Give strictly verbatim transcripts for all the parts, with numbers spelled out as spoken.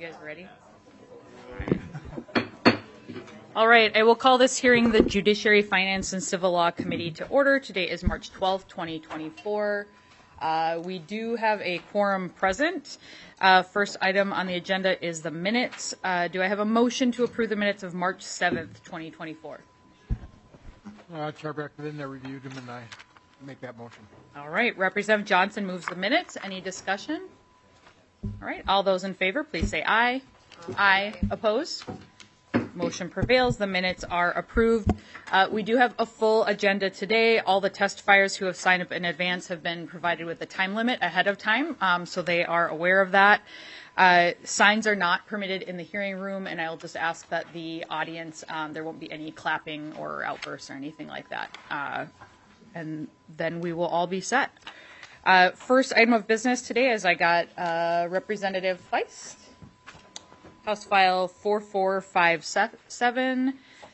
guys ready? All right. All right, I will call this hearing the Judiciary, Finance, and Civil Law Committee to order. Today is March twelfth, twenty twenty-four. Uh, we do have a quorum present. Uh, first item on the agenda is the minutes. Uh, do I have a motion to approve the minutes of March seventh, twenty twenty-four? Uh, Chair Beckman, I reviewed them and I make that motion. All right, Representative Johnson moves the minutes. Any discussion? All right, all those in favor, please say aye. Aye. Opposed? Motion prevails. The minutes are approved. Uh, we do have a full agenda today. All the testifiers who have signed up in advance have been provided with the time limit ahead of time, um, so they are aware of that. Uh, signs are not permitted in the hearing room, and I'll just ask that the audience, um, there won't be any clapping or outbursts or anything like that. Uh, and then we will all be set. Uh, first item of business today is I got uh, Representative Feist. House File four four five seven.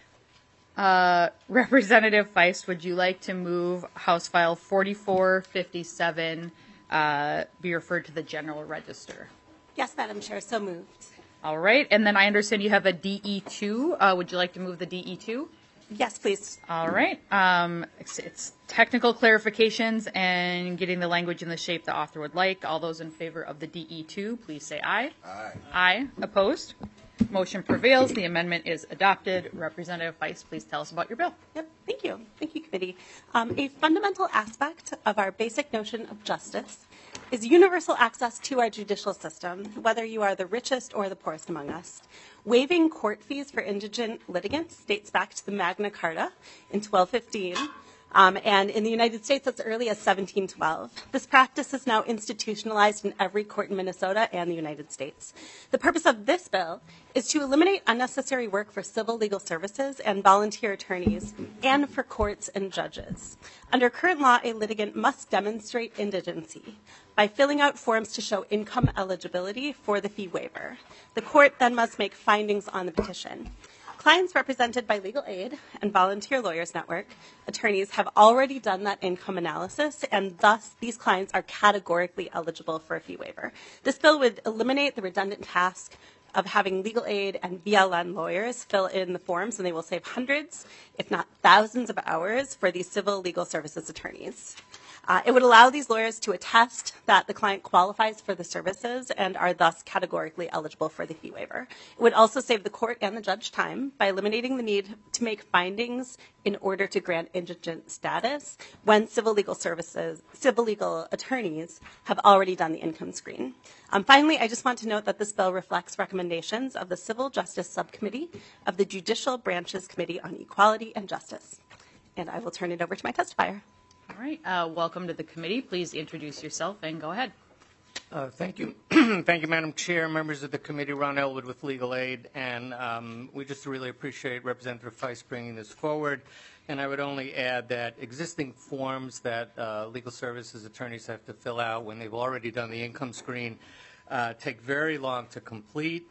Uh, Representative Feist, would you like to move House File forty-four fifty-seven uh, be referred to the General Register? Yes, Madam Chair, so moved. All right, and then I understand you have a D E two. Uh, would you like to move the D E two? Yes, please. All right. Um, it's, it's technical clarifications and getting the language in the shape the author would like. All those in favor of the D E two, please say aye. Aye. Aye. Opposed? Motion prevails. The amendment is adopted. Representative Feist, please tell us about your bill. Yep, thank you. Thank you, committee. Um, a fundamental aspect of our basic notion of justice is universal access to our judicial system, whether you are the richest or the poorest among us. Waiving court fees for indigent litigants dates back to the Magna Carta in twelve fifteen, um, and in the United States as early as seventeen twelve. This practice is now institutionalized in every court in Minnesota and the United States. The purpose of this bill is to eliminate unnecessary work for civil legal services and volunteer attorneys and for courts and judges. Under current law, a litigant must demonstrate indigency by filling out forms to show income eligibility for the fee waiver. The court then must make findings on the petition. Clients represented by Legal Aid and Volunteer Lawyers Network attorneys have already done that income analysis, and thus these clients are categorically eligible for a fee waiver. This bill would eliminate the redundant task of having legal aid and V L N lawyers fill in the forms, and they will save hundreds, if not thousands of hours for these civil legal services attorneys. Uh, it would allow these lawyers to attest that the client qualifies for the services and are thus categorically eligible for the fee waiver. It would also save the court and the judge time by eliminating the need to make findings in order to grant indigent status when civil legal services, civil legal attorneys have already done the income screen. Um, finally, I just want to note that this bill reflects recommendations of the Civil Justice Subcommittee of the Judicial Branches Committee on Equality and Justice. And I will turn it over to my testifier. All right. Uh, welcome to the committee. Please introduce yourself and go ahead. Uh, thank you. Thank you, Madam Chair, members of the committee. Ron Elwood with Legal Aid. And um, we just really appreciate Representative Feist bringing this forward. And I would only add that existing forms that uh, legal services attorneys have to fill out when they've already done the income screen uh, take very long to complete.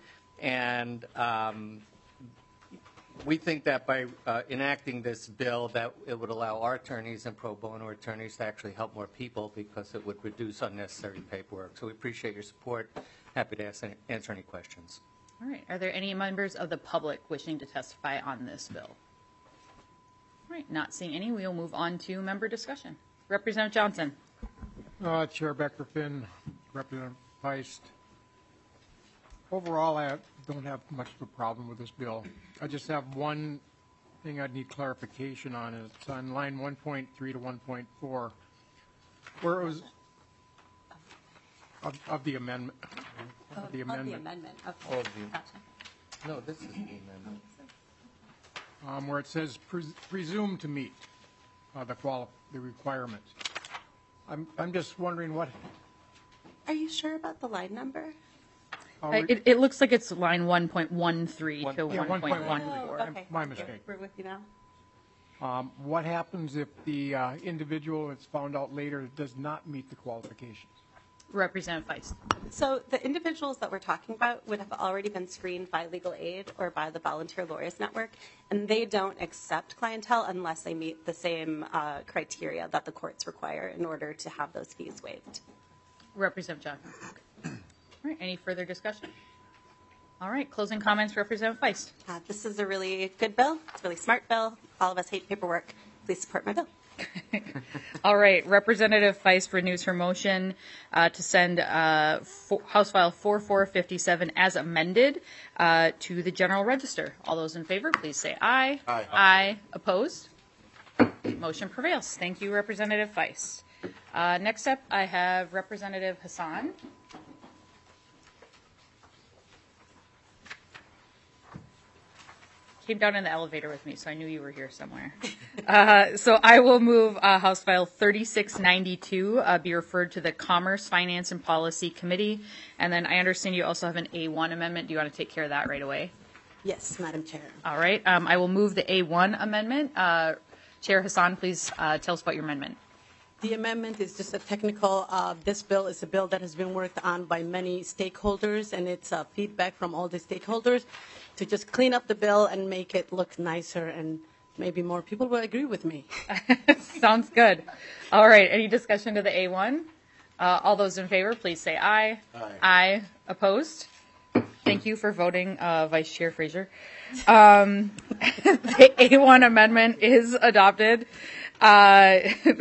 And um, we think that by uh, enacting this bill that it would allow our attorneys and pro bono attorneys to actually help more people because it would reduce unnecessary paperwork. So we appreciate your support. Happy to ask any, answer any questions. All right. Are there any members of the public wishing to testify on this bill? All right. Not seeing any, we will move on to member discussion. Representative Johnson. Uh, Chair Becker Finn, Representative Feist. Overall, I don't have much of a problem with this bill. I just have one thing I'd need clarification on. It's on line one point three to one point four, where it was of, of the amendment. Of, of the amendment. Of the amendment. Okay. Of the, gotcha. No, this is the amendment. Um, where it says pres presumed to meet uh, the quali the requirements. I'm I'm just wondering what. Are you sure about the line number? Uh, it, it looks like it's line one point one three One- to yeah, one point one Oh, four. okay. My mistake. We're with you now. Um, what happens if the uh, individual that's found out later does not meet the qualifications? Representative Feist. So the individuals that we're talking about would have already been screened by Legal Aid or by the Volunteer Lawyers Network, and they don't accept clientele unless they meet the same uh, criteria that the courts require in order to have those fees waived. Representative Johnson. All right. Any further discussion? All right, closing comments, Representative Feist. Uh, This is a really good bill. It's a really smart bill. All of us hate paperwork. Please support my bill. All right, Representative Feist renews her motion uh, to send uh, fo- House File forty-four fifty-seven as amended uh, to the General Register. All those in favor, please say aye. Aye. Aye. Opposed? Motion prevails. Thank you, Representative Feist. Uh, Next up, I have Representative Hassan. Came down in the elevator with me, so I knew you were here somewhere. Uh, so I will move uh, House File thirty-six ninety-two uh, be referred to the Commerce, Finance, and Policy Committee. And then I understand you also have an A one amendment. Do you want to take care of that right away? Yes, Madam Chair. All right. Um, I will move the A one amendment. Uh, Chair Hassan, please uh, tell us about your amendment. The amendment is just a technical, uh, this bill is a bill that has been worked on by many stakeholders, and it's uh, feedback from all the stakeholders to just clean up the bill and make it look nicer, and maybe more people will agree with me. Sounds good. All right. Any discussion to the A one? Uh, all those in favor, please say aye. Aye. Aye. Opposed? Thank you for voting, uh, Vice Chair Fraser. Um, the A one amendment is adopted. Uh,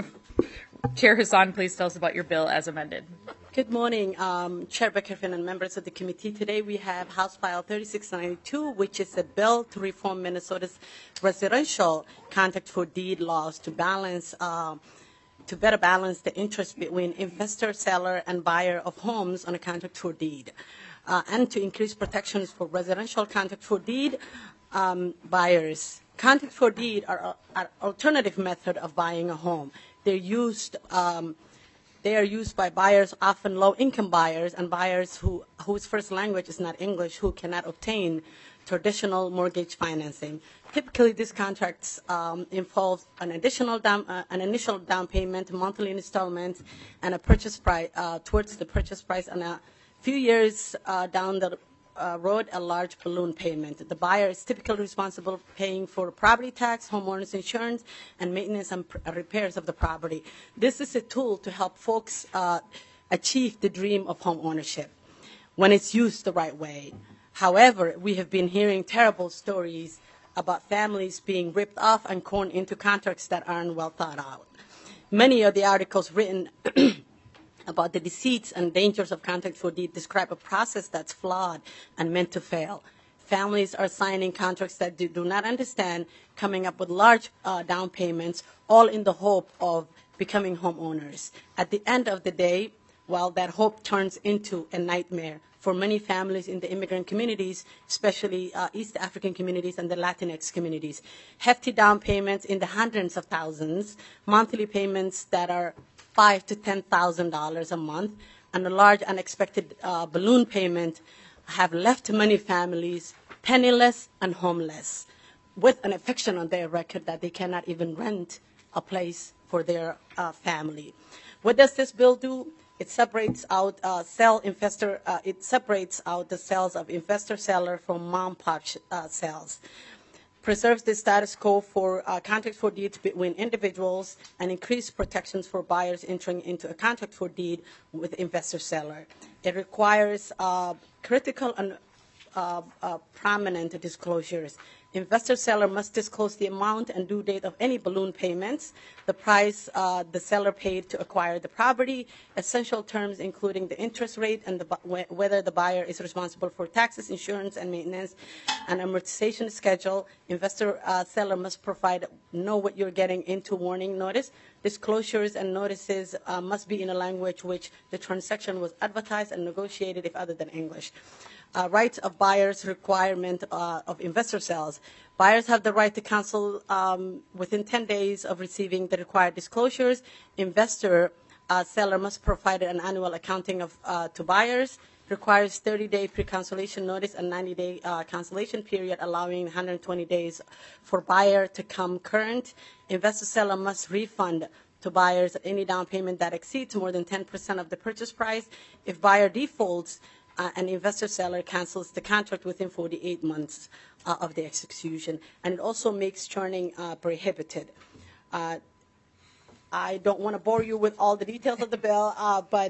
Chair Hassan, please tell us about your bill as amended. Good morning, um, Chair Beckerfin and members of the committee. Today we have House File thirty-six ninety-two, which is a bill to reform Minnesota's residential contract for deed laws to balance, uh, to better balance the interest between investor, seller, and buyer of homes on a contract for deed, uh, and to increase protections for residential contract for deed um, buyers. Contract for deed are an alternative method of buying a home. They're used. Um, They are used by buyers, often low-income buyers, and buyers who, whose first language is not English, who cannot obtain traditional mortgage financing. Typically, these contracts um, involve an additional down, uh, an initial down payment, monthly installments, and a purchase price uh, towards the purchase price, and a few years uh, down the Uh, road, a large balloon payment. The buyer is typically responsible for paying for property tax, homeowners insurance, and maintenance and pr- repairs of the property. This is a tool to help folks uh, achieve the dream of home ownership when it's used the right way. However, we have been hearing terrible stories about families being ripped off and cornered into contracts that aren't well thought out. Many of the articles written about the deceits and dangers of contract for deed describe a process that's flawed and meant to fail. Families are signing contracts that they do not understand, coming up with large uh, down payments, all in the hope of becoming homeowners. At the end of the day, well, that hope turns into a nightmare for many families in the immigrant communities, especially uh, East African communities and the Latinx communities. Hefty down payments in the hundreds of thousands, monthly payments that are five to ten thousand dollars a month, and a large unexpected uh, balloon payment have left many families penniless and homeless, with an eviction on their record that they cannot even rent a place for their uh, family. What does this bill do? It separates out uh, sell investor. Uh, it separates out the sales of investor seller from mom pop uh, sales. Preserves the status quo for uh, contract for deeds between individuals, and increase protections for buyers entering into a contract for deed with investor seller. It requires uh, critical and uh, uh, prominent disclosures. Investor seller must disclose the amount and due date of any balloon payments, the price uh, the seller paid to acquire the property, essential terms including the interest rate and the, whether the buyer is responsible for taxes, insurance, and maintenance, an amortization schedule. Investor uh, seller must provide know what you're getting into warning notice. Disclosures and notices uh, must be in a language which the transaction was advertised and negotiated if other than English. Uh, rights of buyers, requirement uh, of investor sales. Buyers have the right to cancel um, within ten days of receiving the required disclosures. Investor uh, seller must provide an annual accounting of uh, to buyers. Requires thirty-day pre-cancellation notice and ninety-day uh, cancellation period, allowing one hundred twenty days for buyer to come current. Investor seller must refund to buyers any down payment that exceeds more than ten percent of the purchase price. If buyer defaults, Uh, an investor seller cancels the contract within forty-eight months uh, of the execution, and it also makes churning uh, prohibited. Uh, I don't want to bore you with all the details of the bill, uh, but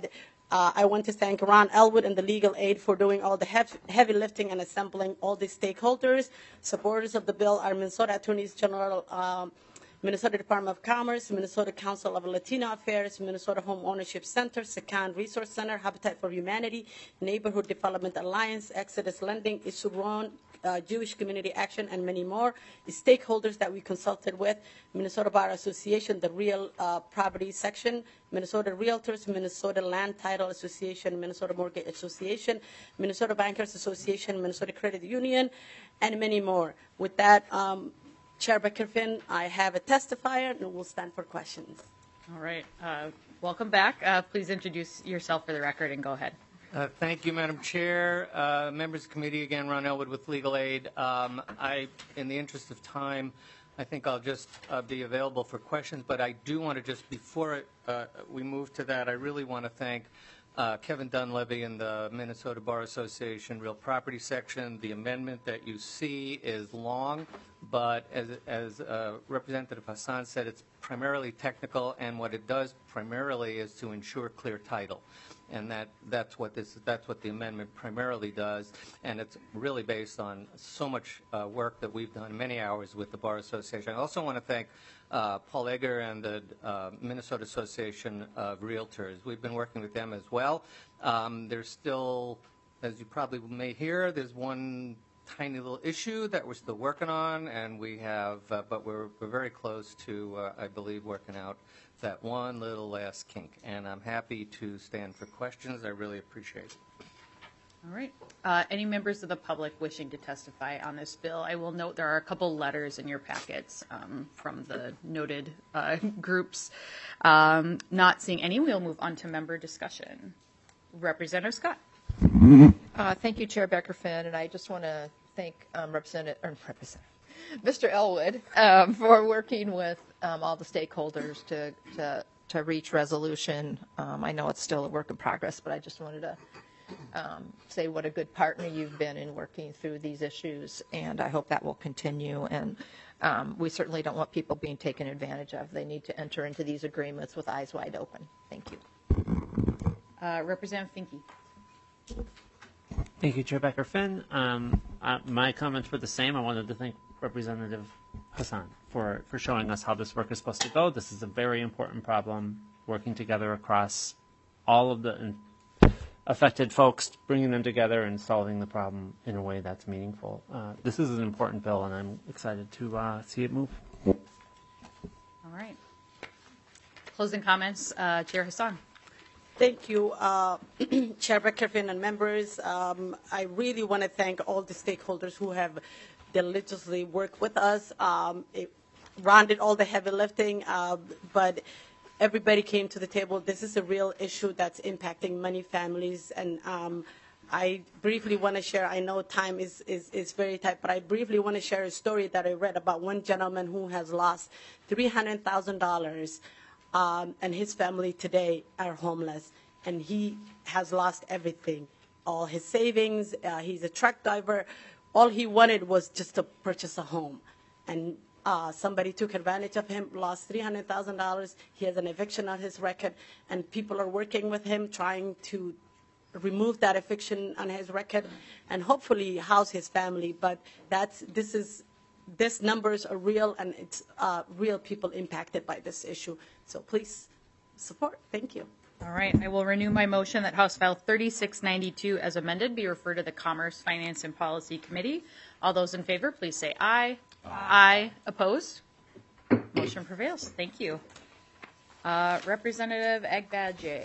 Uh, I want to thank Ron Elwood and the legal aid for doing all the hev- heavy lifting and assembling all the stakeholders. Supporters of the bill are Minnesota Attorneys General, um, Minnesota Department of Commerce, Minnesota Council of Latino Affairs, Minnesota Home Ownership Center, Second Resource Center, Habitat for Humanity, Neighborhood Development Alliance, Exodus Lending, Isuron, uh, Jewish Community Action, and many more. The stakeholders that we consulted with, Minnesota Bar Association, the Real uh, Property Section, Minnesota Realtors, Minnesota Land Title Association, Minnesota Mortgage Association, Minnesota Bankers Association, Minnesota Credit Union, and many more. With that, um, Chair Becker-Finn, I have a testifier, and we'll stand for questions. All right. Uh, welcome back. Uh, please introduce yourself for the record and go ahead. Uh, thank you, Madam Chair. Uh, members of the committee, again, Ron Elwood with Legal Aid. Um, I, in the interest of time, I think I'll just uh, be available for questions, but I do want to just, before uh, we move to that, I really want to thank uh, Kevin Dunleavy and the Minnesota Bar Association Real Property Section. The amendment that you see is long, but as, as uh, Representative Hassan said, it's primarily technical, and what it does primarily is to ensure clear title. And that, that's what this that's what the amendment primarily does, and it's really based on so much uh, work that we've done, many hours with the Bar Association. I also want to thank uh, Paul Egger and the uh, Minnesota Association of Realtors. We've been working with them as well. Um, there's still, as you probably may hear, there's one tiny little issue that we're still working on, and we have, uh, but we're, we're very close to, uh, I believe, working out that one little last kink. And I'm happy to stand for questions. I really appreciate it. All right. Uh, any members of the public wishing to testify on this bill? I will note there are a couple letters in your packets um, from the noted uh, groups. Um, not seeing any, we'll move on to member discussion. Representative Scott. Uh, thank you, Chair Becker-Finn, and I just want to thank um, Representative, or Representative Mister Elwood um, for working with um, all the stakeholders to, to to reach resolution. Um, I know it's still a work in progress, but I just wanted to um, say what a good partner you've been in working through these issues, and I hope that will continue. And um, we certainly don't want people being taken advantage of. They need to enter into these agreements with eyes wide open. Thank you. Uh, Representative Finke. Thank you, Chair Becker-Finn. Um, uh, my comments were the same. I wanted to thank Representative Hassan for, for showing us how this work is supposed to go. This is a very important problem, working together across all of the in- affected folks, bringing them together and solving the problem in a way that's meaningful. Uh, this is an important bill, and I'm excited to uh, see it move. All right. Closing comments, uh, Chair Hassan. Thank you, uh, Chair Becker-Finn and members. Um, I really want to thank all the stakeholders who have diligently worked with us. Um, it, Ron did all the heavy lifting, uh, but everybody came to the table. This is a real issue that's impacting many families, and um, I briefly want to share, I know time is, is, is very tight, but I briefly want to share a story that I read about one gentleman who has lost three hundred thousand dollars. Um, and his family today are homeless, and he has lost everything, all his savings. Uh, he's a truck driver. All he wanted was just to purchase a home, and uh, somebody took advantage of him, lost three hundred thousand dollars. He has an eviction on his record, and people are working with him, trying to remove that eviction on his record and hopefully house his family. But that's this is these numbers are real, and it's uh, real people impacted by this issue. So please support. Thank you. All right. I will renew my motion that House File thirty-six ninety-two as amended be referred to the Commerce, Finance, and Policy Committee. All those in favor, please say aye. Aye. Aye. Opposed? Motion prevails. Thank you. Uh, Representative Agbaje.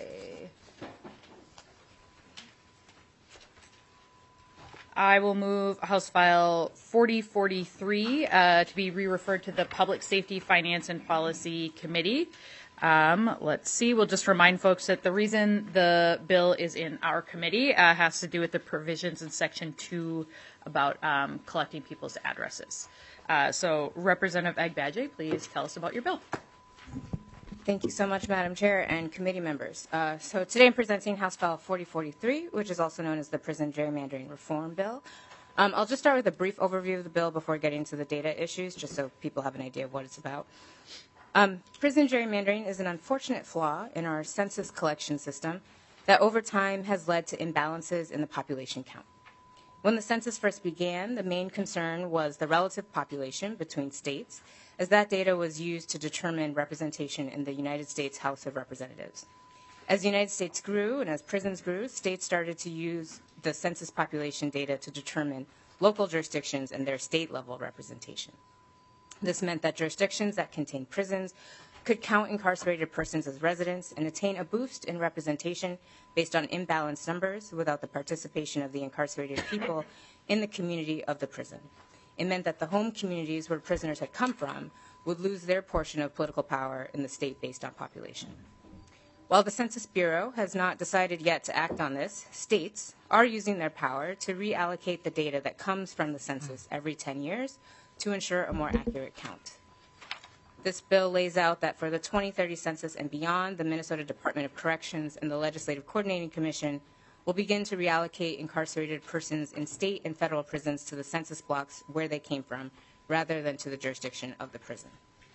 I will move House File forty forty-three uh, to be re-referred to the Public Safety, Finance, and Policy Committee. Um, let's see. We'll just remind folks that the reason the bill is in our committee uh, has to do with the provisions in Section two about um, collecting people's addresses. Uh, so, Representative Agbaje, please tell us about your bill. Thank you so much, Madam Chair and committee members. Uh, so today I'm presenting House File forty forty-three, which is also known as the Prison Gerrymandering Reform Bill. Um, I'll just start with a brief overview of the bill before getting to the data issues, just so people have an idea of what it's about. Um, prison gerrymandering is an unfortunate flaw in our census collection system that over time has led to imbalances in the population count. When the census first began, the main concern was the relative population between states, as that data was used to determine representation in the United States House of Representatives. As the United States grew and as prisons grew, states started to use the census population data to determine local jurisdictions and their state-level representation. This meant that jurisdictions that contained prisons could count incarcerated persons as residents and attain a boost in representation based on imbalanced numbers without the participation of the incarcerated people in the community of the prison. It meant that the home communities where prisoners had come from would lose their portion of political power in the state based on population. While the Census Bureau has not decided yet to act on this, states are using their power to reallocate the data that comes from the census every ten years to ensure a more accurate count. This bill lays out that for the twenty thirty census and beyond, the Minnesota Department of Corrections and the Legislative Coordinating Commission will begin to reallocate incarcerated persons in state and federal prisons to the census blocks where they came from, rather than to the jurisdiction of the prison.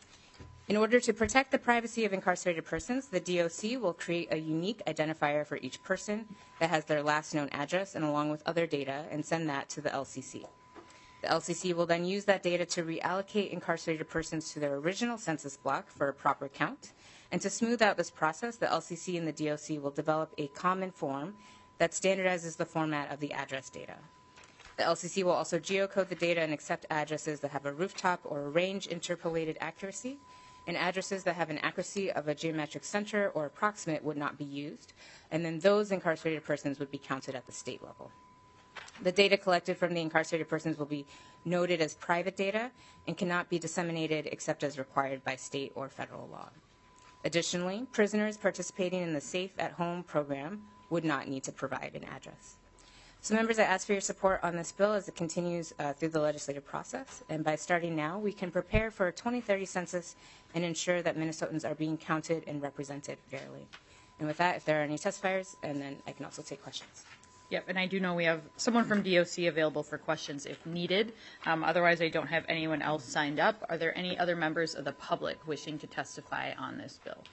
In order to protect the privacy of incarcerated persons, the D O C will create a unique identifier for each person that has their last known address and along with other data and send that to the L C C. The L C C will then use that data to reallocate incarcerated persons to their original census block for a proper count. And to smooth out this process, the L C C and the D O C will develop a common form that standardizes the format of the address data. The L C C will also geocode the data and accept addresses that have a rooftop or a range interpolated accuracy, and addresses that have an accuracy of a geometric center or approximate would not be used, and then those incarcerated persons would be counted at the state level. The data collected from the incarcerated persons will be noted as private data and cannot be disseminated except as required by state or federal law. Additionally, prisoners participating in the Safe at Home program would not need to provide an address. So members, I ask for your support on this bill as it continues uh, through the legislative process. And by starting now, we can prepare for a twenty thirty census and ensure that Minnesotans are being counted and represented fairly. And with that, if there are any testifiers, and then I can also take questions. Yep, and I do know we have someone from D O C available for questions if needed. Um, otherwise, I don't have anyone else signed up. Are there any other members of the public wishing to testify on this bill?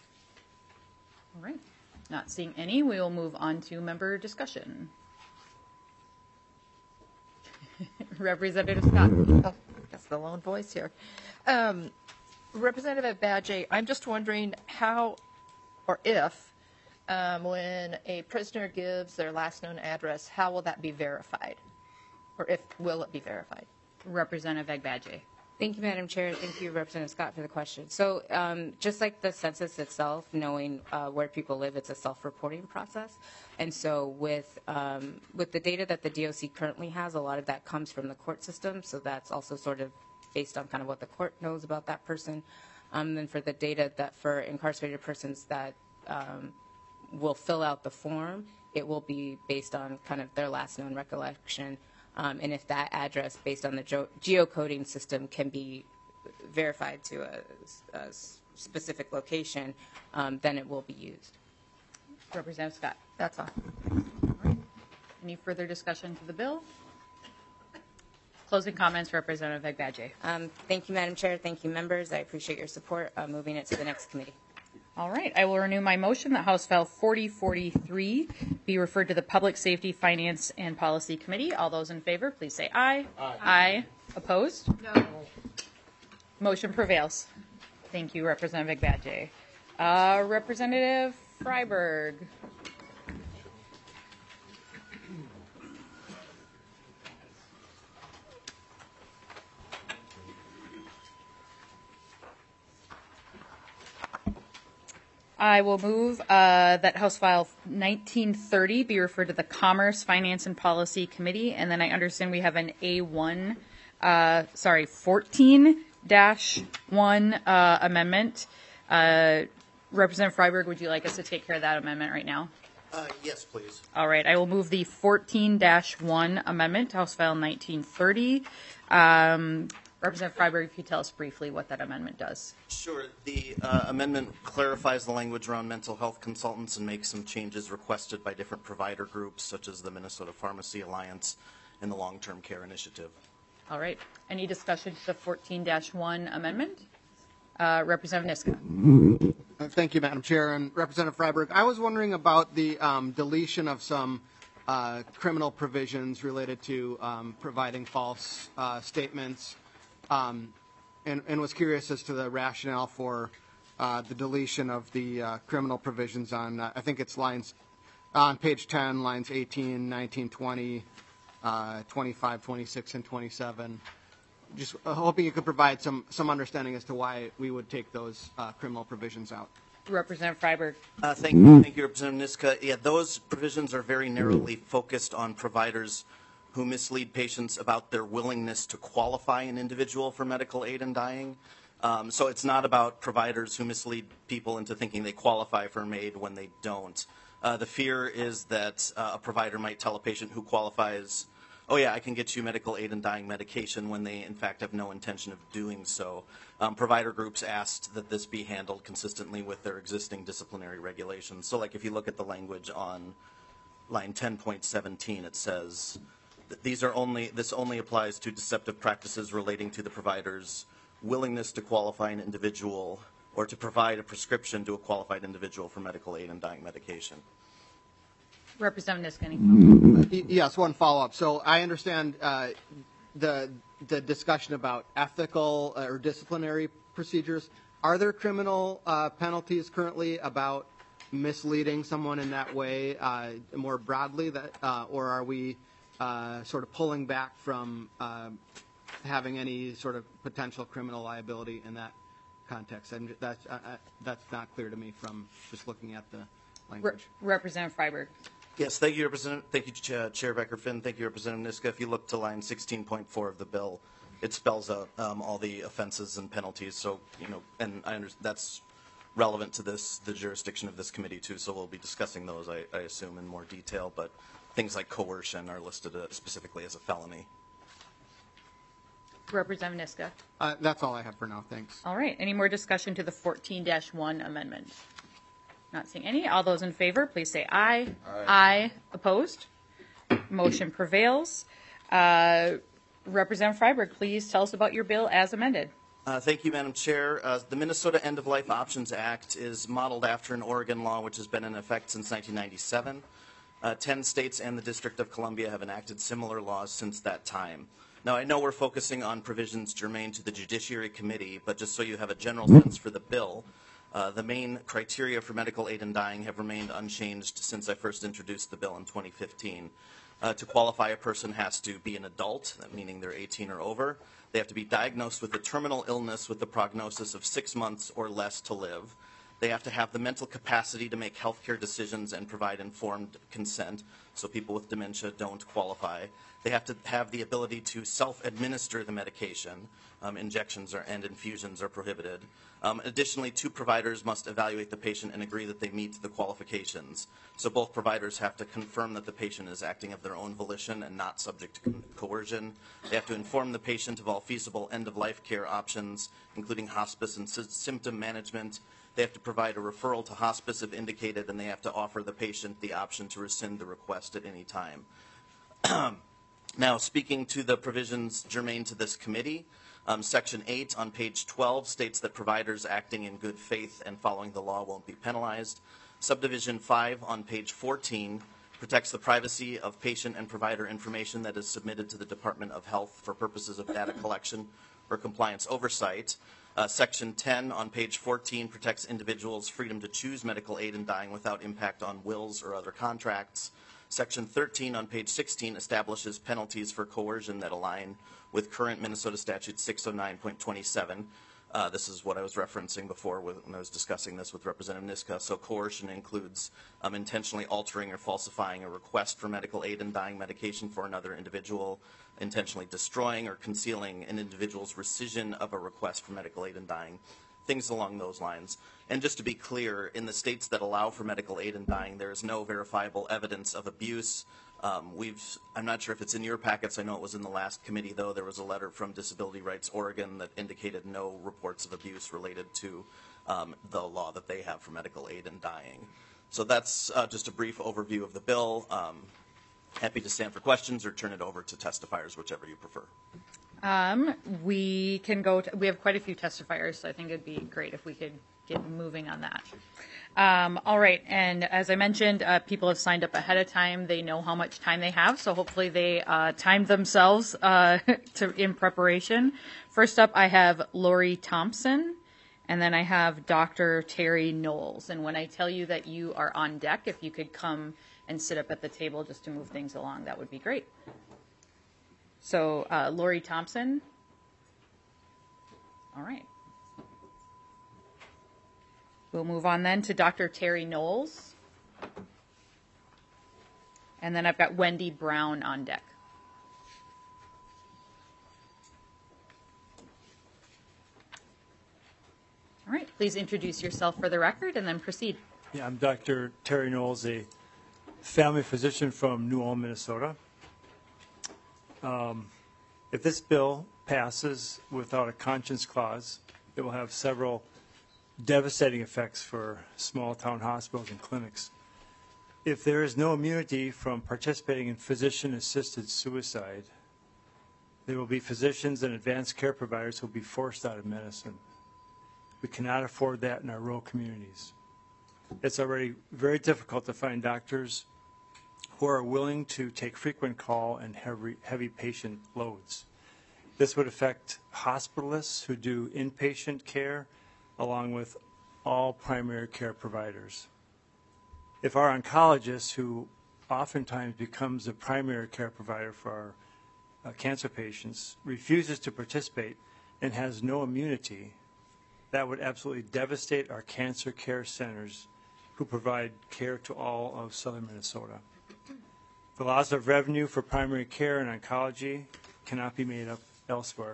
All right. Not seeing any, we will move on to member discussion. Representative Scott. Oh, that's the lone voice here. Um, Representative Badgey, I'm just wondering how or if um, when a prisoner gives their last known address, how will that be verified? Or if will it be verified? Representative Badgey. Thank you, Madam Chair. Thank you, Representative Scott, for the question. So um, just like the census itself, knowing uh, where people live, it's a self-reporting process. And so with um, with the data that the D O C currently has, a lot of that comes from the court system. So that's also sort of based on kind of what the court knows about that person. Um, then for the data that for incarcerated persons that um, will fill out the form, it will be based on kind of their last known recollection. Um, and if that address, based on the ge- geocoding system, can be verified to a, a specific location, um, then it will be used. Representative Scott. That's all. Any further discussion to the bill? Closing comments, Representative Badgey. Um, thank you, Madam Chair. Thank you, members. I appreciate your support. Uh, moving it to the next committee. All right, I will renew my motion that House File forty forty-three be referred to the Public Safety, Finance, and Policy Committee. All those in favor, please say aye. Aye. Aye. Opposed? No. Motion prevails. Thank you, Representative Badgey. Uh, Representative Freiberg. I will move uh, that House File nineteen thirty be referred to the Commerce, Finance, and Policy Committee. And then I understand we have an A one, uh, sorry, fourteen dash one uh, amendment. Uh, Representative Freiberg, would you like us to take care of that amendment right now? Uh, yes, please. All right. I will move the fourteen dash one amendment, House File nineteen thirty. Um, Representative Freiberg, if you tell us briefly what that amendment does. Sure. The uh, amendment clarifies the language around mental health consultants and makes some changes requested by different provider groups, such as the Minnesota Pharmacy Alliance and the Long-Term Care Initiative. All right. Any discussion to the fourteen dash one amendment? Uh, Representative Niska. Uh, Thank you, Madam Chair. And Representative Freiberg, I was wondering about the um, deletion of some uh, criminal provisions related to um, providing false uh, statements, um, and, and was curious as to the rationale for uh, the deletion of the uh, criminal provisions on, uh, I think it's lines, on page ten, lines eighteen, nineteen, twenty, uh, twenty-five, twenty-six, and twenty-seven. Just hoping you could provide some, some understanding as to why we would take those uh, criminal provisions out. Representative Freiberg. Uh, thank you, thank you, Representative Niska. Yeah, those provisions are very narrowly focused on providers who mislead patients about their willingness to qualify an individual for medical aid in dying. Um, so it's not about providers who mislead people into thinking they qualify for aid when they don't. Uh, the fear is that uh, a provider might tell a patient who qualifies, oh yeah, I can get you medical aid in dying medication, when they in fact have no intention of doing so. Um, provider groups asked that this be handled consistently with their existing disciplinary regulations. So like if you look at the language on line ten point seventeen, it says that these are only, this only applies to deceptive practices relating to the provider's willingness to qualify an individual or to provide a prescription to a qualified individual for medical aid in dying medication. Representative Niska. Yes, one follow-up. So I understand uh, the the discussion about ethical uh, or disciplinary procedures. Are there criminal uh, penalties currently about misleading someone in that way uh, more broadly, that, uh, or are we uh, sort of pulling back from uh, having any sort of potential criminal liability in that context? And that's, uh, that's not clear to me from just looking at the language. Re- Representative Freiberg. Yes, thank you, Representative. Thank you, Chair, Chair Becker-Finn. Thank you, Representative Niska. If you look to line sixteen point four of the bill, it spells out um, all the offenses and penalties. So, you know, and I understand that's relevant to this, the jurisdiction of this committee too. So we'll be discussing those, I, I assume, in more detail. But things like coercion are listed uh, specifically as a felony. Representative Niska. Uh, that's all I have for now. Thanks. All right. Any more discussion to the fourteen dash one amendment? Not seeing any. All those in favor, please say aye. Aye. Aye. Opposed? Motion prevails. Uh, Representative Freiberg, please tell us about your bill as amended. Uh, thank you, Madam Chair. Uh, the Minnesota End-of-Life Options Act is modeled after an Oregon law which has been in effect since nineteen ninety-seven. Uh, Ten states and the District of Columbia have enacted similar laws since that time. Now, I know we're focusing on provisions germane to the Judiciary Committee, but just so you have a general sense for the bill, Uh, the main criteria for medical aid in dying have remained unchanged since I first introduced the bill in twenty fifteen. Uh, to qualify, a person has to be an adult, meaning they're eighteen or over. They have to be diagnosed with a terminal illness with a prognosis of six months or less to live. They have to have the mental capacity to make healthcare decisions and provide informed consent, so people with dementia don't qualify. They have to have the ability to self-administer the medication. Um, injections are, and infusions are prohibited. Um, additionally, two providers must evaluate the patient and agree that they meet the qualifications. So both providers have to confirm that the patient is acting of their own volition and not subject to coercion. They have to inform the patient of all feasible end-of-life care options, including hospice and sy- symptom management. They have to provide a referral to hospice if indicated, and they have to offer the patient the option to rescind the request at any time. Now, speaking to the provisions germane to this committee, um, Section eight on page twelve states that providers acting in good faith and following the law won't be penalized. Subdivision five on page fourteen protects the privacy of patient and provider information that is submitted to the Department of Health for purposes of data collection or compliance oversight. Uh, Section ten on page fourteen protects individuals' freedom to choose medical aid in dying without impact on wills or other contracts. Section thirteen on page sixteen establishes penalties for coercion that align with current Minnesota Statute six oh nine point twenty-seven. Uh, this is what I was referencing before with, when I was discussing this with Representative Niska. So coercion includes um, intentionally altering or falsifying a request for medical aid in dying medication for another individual, intentionally destroying or concealing an individual's rescission of a request for medical aid in dying, things along those lines. And just to be clear, in the states that allow for medical aid in dying, there is no verifiable evidence of abuse. Um, we've, I'm not sure if it's in your packets. I know it was in the last committee, though. There was a letter from Disability Rights Oregon that indicated no reports of abuse related to um, the law that they have for medical aid in dying. So that's uh, just a brief overview of the bill. Um, happy to stand for questions or turn it over to testifiers, whichever you prefer. Um, we can go, to, we have quite a few testifiers, so I think it'd be great if we could get moving on that. Um, all right, and as I mentioned, uh, people have signed up ahead of time. They know how much time they have, so hopefully they uh, timed themselves uh, to in preparation. First up, I have Lori Thompson, and then I have Doctor Terry Knowles. And when I tell you that you are on deck, if you could come and sit up at the table just to move things along, that would be great. So, uh, Lori Thompson. All right. We'll move on then to Doctor Terry Knowles. And then I've got Wendy Brown on deck. All right, please introduce yourself for the record and then proceed. Yeah, I'm Doctor Terry Knowles, a family physician from New Ulm, Minnesota. Um, if this bill passes without a conscience clause, it will have several devastating effects for small town hospitals and clinics. If there is no immunity from participating in physician-assisted suicide, there will be physicians and advanced care providers who will be forced out of medicine. We cannot afford that in our rural communities. It's already very difficult to find doctors who are willing to take frequent call and heavy, heavy patient loads. This would affect hospitalists who do inpatient care, along with all primary care providers. If our oncologist, who oftentimes becomes a primary care provider for our uh, cancer patients, refuses to participate and has no immunity, that would absolutely devastate our cancer care centers who provide care to all of southern Minnesota. The loss of revenue for primary care and oncology cannot be made up elsewhere.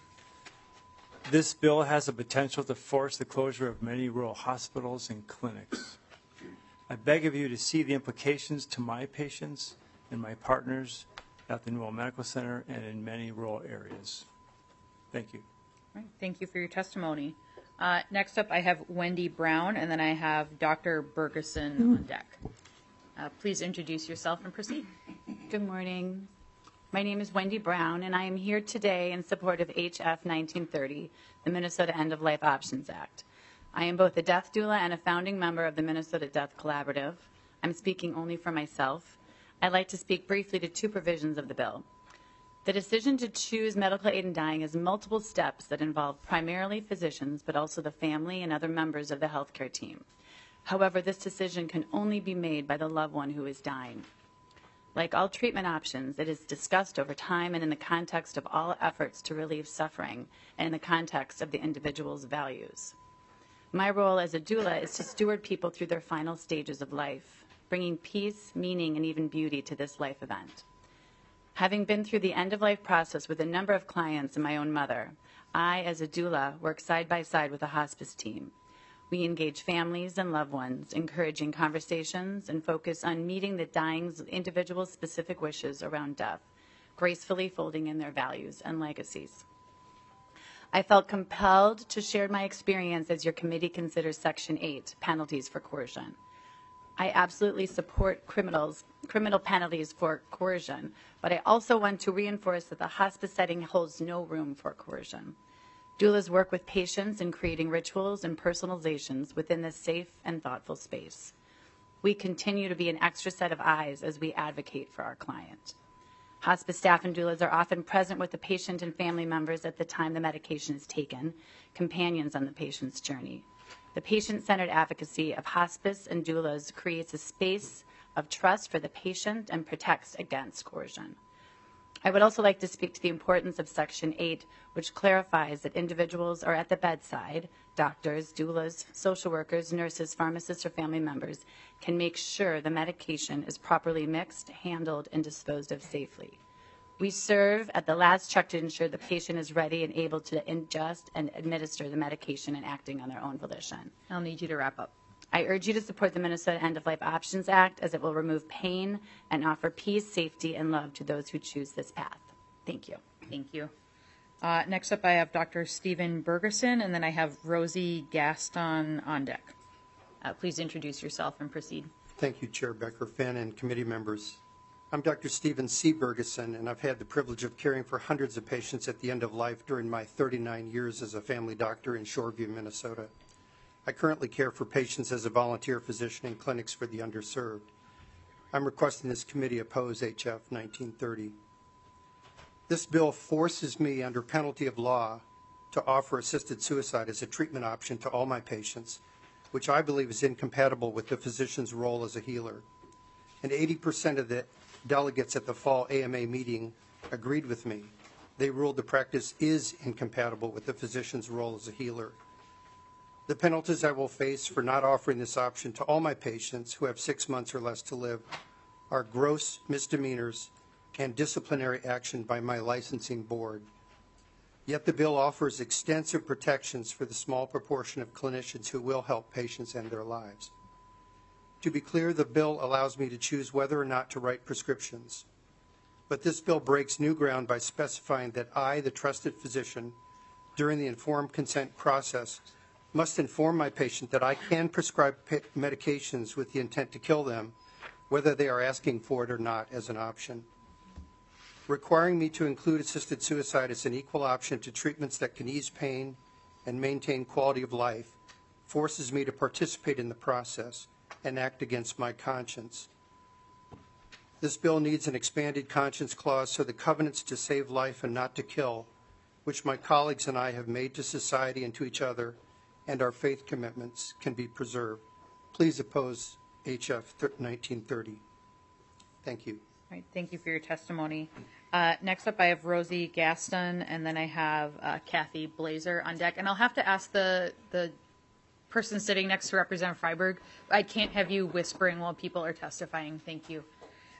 This bill has the potential to force the closure of many rural hospitals and clinics. I beg of you to see the implications to my patients and my partners at the New Ulm Medical Center and in many rural areas. Thank you. All right, thank you for your testimony. Uh, next up, I have Wendy Brown, and then I have Doctor Bergeson on deck. Uh, please introduce yourself and proceed. Good morning. My name is Wendy Brown, and I am here today in support of H F nineteen thirty, the Minnesota End-of-Life Options Act. I am both a death doula and a founding member of the Minnesota Death Collaborative. I'm speaking only for myself. I'd like to speak briefly to two provisions of the bill. The decision to choose medical aid in dying has multiple steps that involve primarily physicians, but also the family and other members of the healthcare team. However, this decision can only be made by the loved one who is dying. Like all treatment options, it is discussed over time and in the context of all efforts to relieve suffering and in the context of the individual's values. My role as a doula is to steward people through their final stages of life, bringing peace, meaning, and even beauty to this life event. Having been through the end-of-life process with a number of clients and my own mother, I, as a doula, work side by side with a hospice team. We engage families and loved ones, encouraging conversations and focus on meeting the dying individual's specific wishes around death, gracefully folding in their values and legacies. I felt compelled to share my experience as your committee considers Section eight, penalties for coercion. I absolutely support criminals, criminal penalties for coercion, but I also want to reinforce that the hospice setting holds no room for coercion. Doulas work with patients in creating rituals and personalizations within this safe and thoughtful space. We continue to be an extra set of eyes as we advocate for our client. Hospice staff and doulas are often present with the patient and family members at the time the medication is taken, companions on the patient's journey. The patient-centered advocacy of hospice and doulas creates a space of trust for the patient and protects against coercion. I would also like to speak to the importance of Section eight, which clarifies that individuals are at the bedside, doctors, doulas, social workers, nurses, pharmacists, or family members can make sure the medication is properly mixed, handled, and disposed of safely. We serve at the last check to ensure the patient is ready and able to ingest and administer the medication and acting on their own volition. I'll need you to wrap up. I urge you to support the Minnesota End-of-Life Options Act as it will remove pain and offer peace, safety, and love to those who choose this path. Thank you. Thank you. Uh, next up, I have Doctor Stephen Bergeson, and then I have Rosie Gaston on deck. Uh, please introduce yourself and proceed. Thank you, Chair Becker-Finn and committee members. I'm Doctor Stephen C. Bergeson, and I've had the privilege of caring for hundreds of patients at the end of life during my thirty-nine years as a family doctor in Shoreview, Minnesota. I currently care for patients as a volunteer physician in clinics for the underserved. I'm requesting this committee oppose H F nineteen thirty. This bill forces me, under penalty of law, to offer assisted suicide as a treatment option to all my patients, which I believe is incompatible with the physician's role as a healer. And eighty percent of the delegates at the fall A M A meeting agreed with me. They ruled the practice is incompatible with the physician's role as a healer. The penalties I will face for not offering this option to all my patients who have six months or less to live are gross misdemeanors and disciplinary action by my licensing board. Yet the bill offers extensive protections for the small proportion of clinicians who will help patients end their lives. To be clear, the bill allows me to choose whether or not to write prescriptions. But this bill breaks new ground by specifying that I, the trusted physician, during the informed consent process, must inform my patient that I can prescribe medications with the intent to kill them, whether they are asking for it or not, as an option. Requiring me to include assisted suicide as an equal option to treatments that can ease pain and maintain quality of life forces me to participate in the process and act against my conscience. This bill needs an expanded conscience clause so the covenants to save life and not to kill, which my colleagues and I have made to society and to each other, and our faith commitments, can be preserved. Please oppose H F nineteen thirty. Thank you. All right, thank you for your testimony. Uh, next up, I have Rosie Gaston, and then I have uh, Kathy Blazer on deck. And I'll have to ask the the person sitting next to Representative Freiberg, I can't have you whispering while people are testifying. Thank you.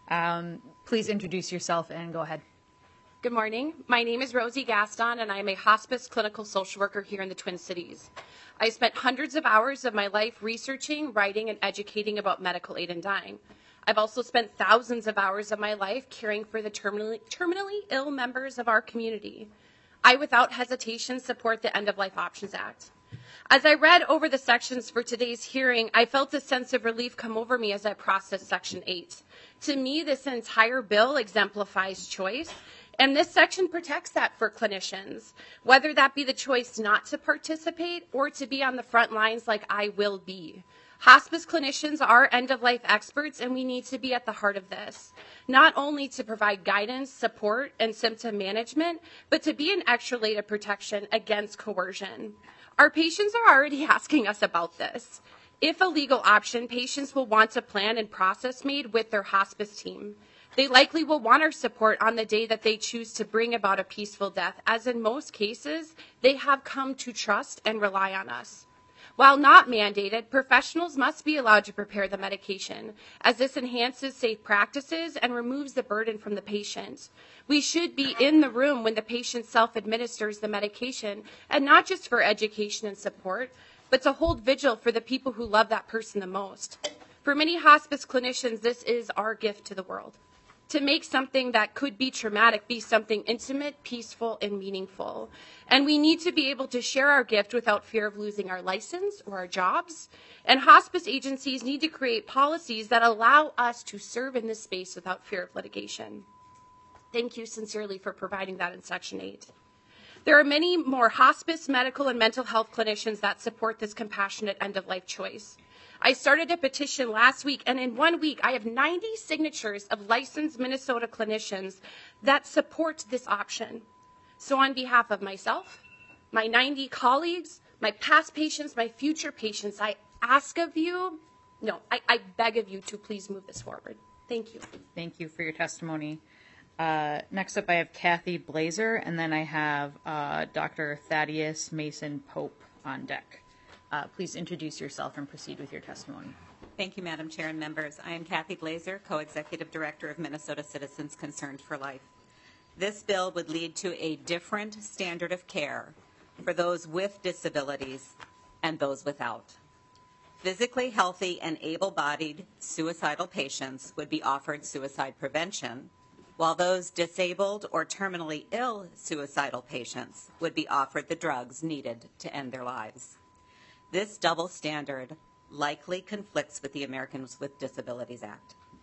Um, please introduce yourself and go ahead. Good morning. My name is Rosie Gaston, and I am a hospice clinical social worker here in the Twin Cities. I spent hundreds of hours of my life researching, writing, and educating about medical aid in dying. I've also spent thousands of hours of my life caring for the terminally, terminally ill members of our community. I, without hesitation, support the End of Life Options Act. As I read over the sections for today's hearing, I felt a sense of relief come over me as I processed Section eight. To me, this entire bill exemplifies choice, and this section protects that for clinicians, whether that be the choice not to participate or to be on the front lines like I will be. Hospice clinicians are end-of-life experts, and we need to be at the heart of this, not only to provide guidance, support, and symptom management, but to be an extra layer of protection against coercion. Our patients are already asking us about this. If a legal option, patients will want a plan and process made with their hospice team. They likely will want our support on the day that they choose to bring about a peaceful death, as in most cases, they have come to trust and rely on us. While not mandated, professionals must be allowed to prepare the medication, as this enhances safe practices and removes the burden from the patient. We should be in the room when the patient self-administers the medication, and not just for education and support, but to hold vigil for the people who love that person the most. For many hospice clinicians, this is our gift to the world. To make something that could be traumatic be something intimate, peaceful, and meaningful. And we need to be able to share our gift without fear of losing our license or our jobs. And hospice agencies need to create policies that allow us to serve in this space without fear of litigation. Thank you sincerely for providing that in Section eight. There are many more hospice, medical, and mental health clinicians that support this compassionate end-of-life choice. I started a petition last week, and in one week, I have ninety signatures of licensed Minnesota clinicians that support this option. So on behalf of myself, my ninety colleagues, my past patients, my future patients, I ask of you, no, I, I beg of you to please move this forward. Thank you. Thank you for your testimony. Uh, next up, I have Kathy Blazer, and then I have uh, Doctor Thaddeus Mason Pope on deck. Uh, please introduce yourself and proceed with your testimony. Thank you, Madam Chair and members. I am Kathy Blazer, Co-Executive Director of Minnesota Citizens Concerned for Life. This bill would lead to a different standard of care for those with disabilities and those without. Physically healthy and able-bodied suicidal patients would be offered suicide prevention, while those disabled or terminally ill suicidal patients would be offered the drugs needed to end their lives. This double standard likely conflicts with the Americans with Disabilities Act.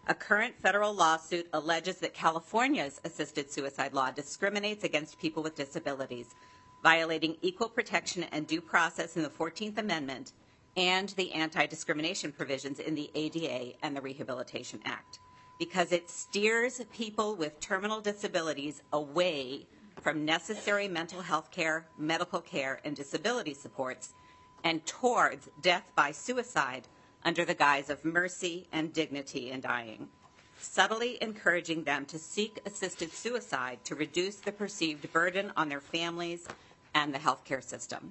A current federal lawsuit alleges that California's assisted suicide law discriminates against people with disabilities, violating equal protection and due process in the fourteenth Amendment and the anti-discrimination provisions in the A D A and the Rehabilitation Act, because it steers people with terminal disabilities away from necessary mental health care, medical care, and disability supports, and towards death by suicide under the guise of mercy and dignity in dying, subtly encouraging them to seek assisted suicide to reduce the perceived burden on their families and the healthcare system.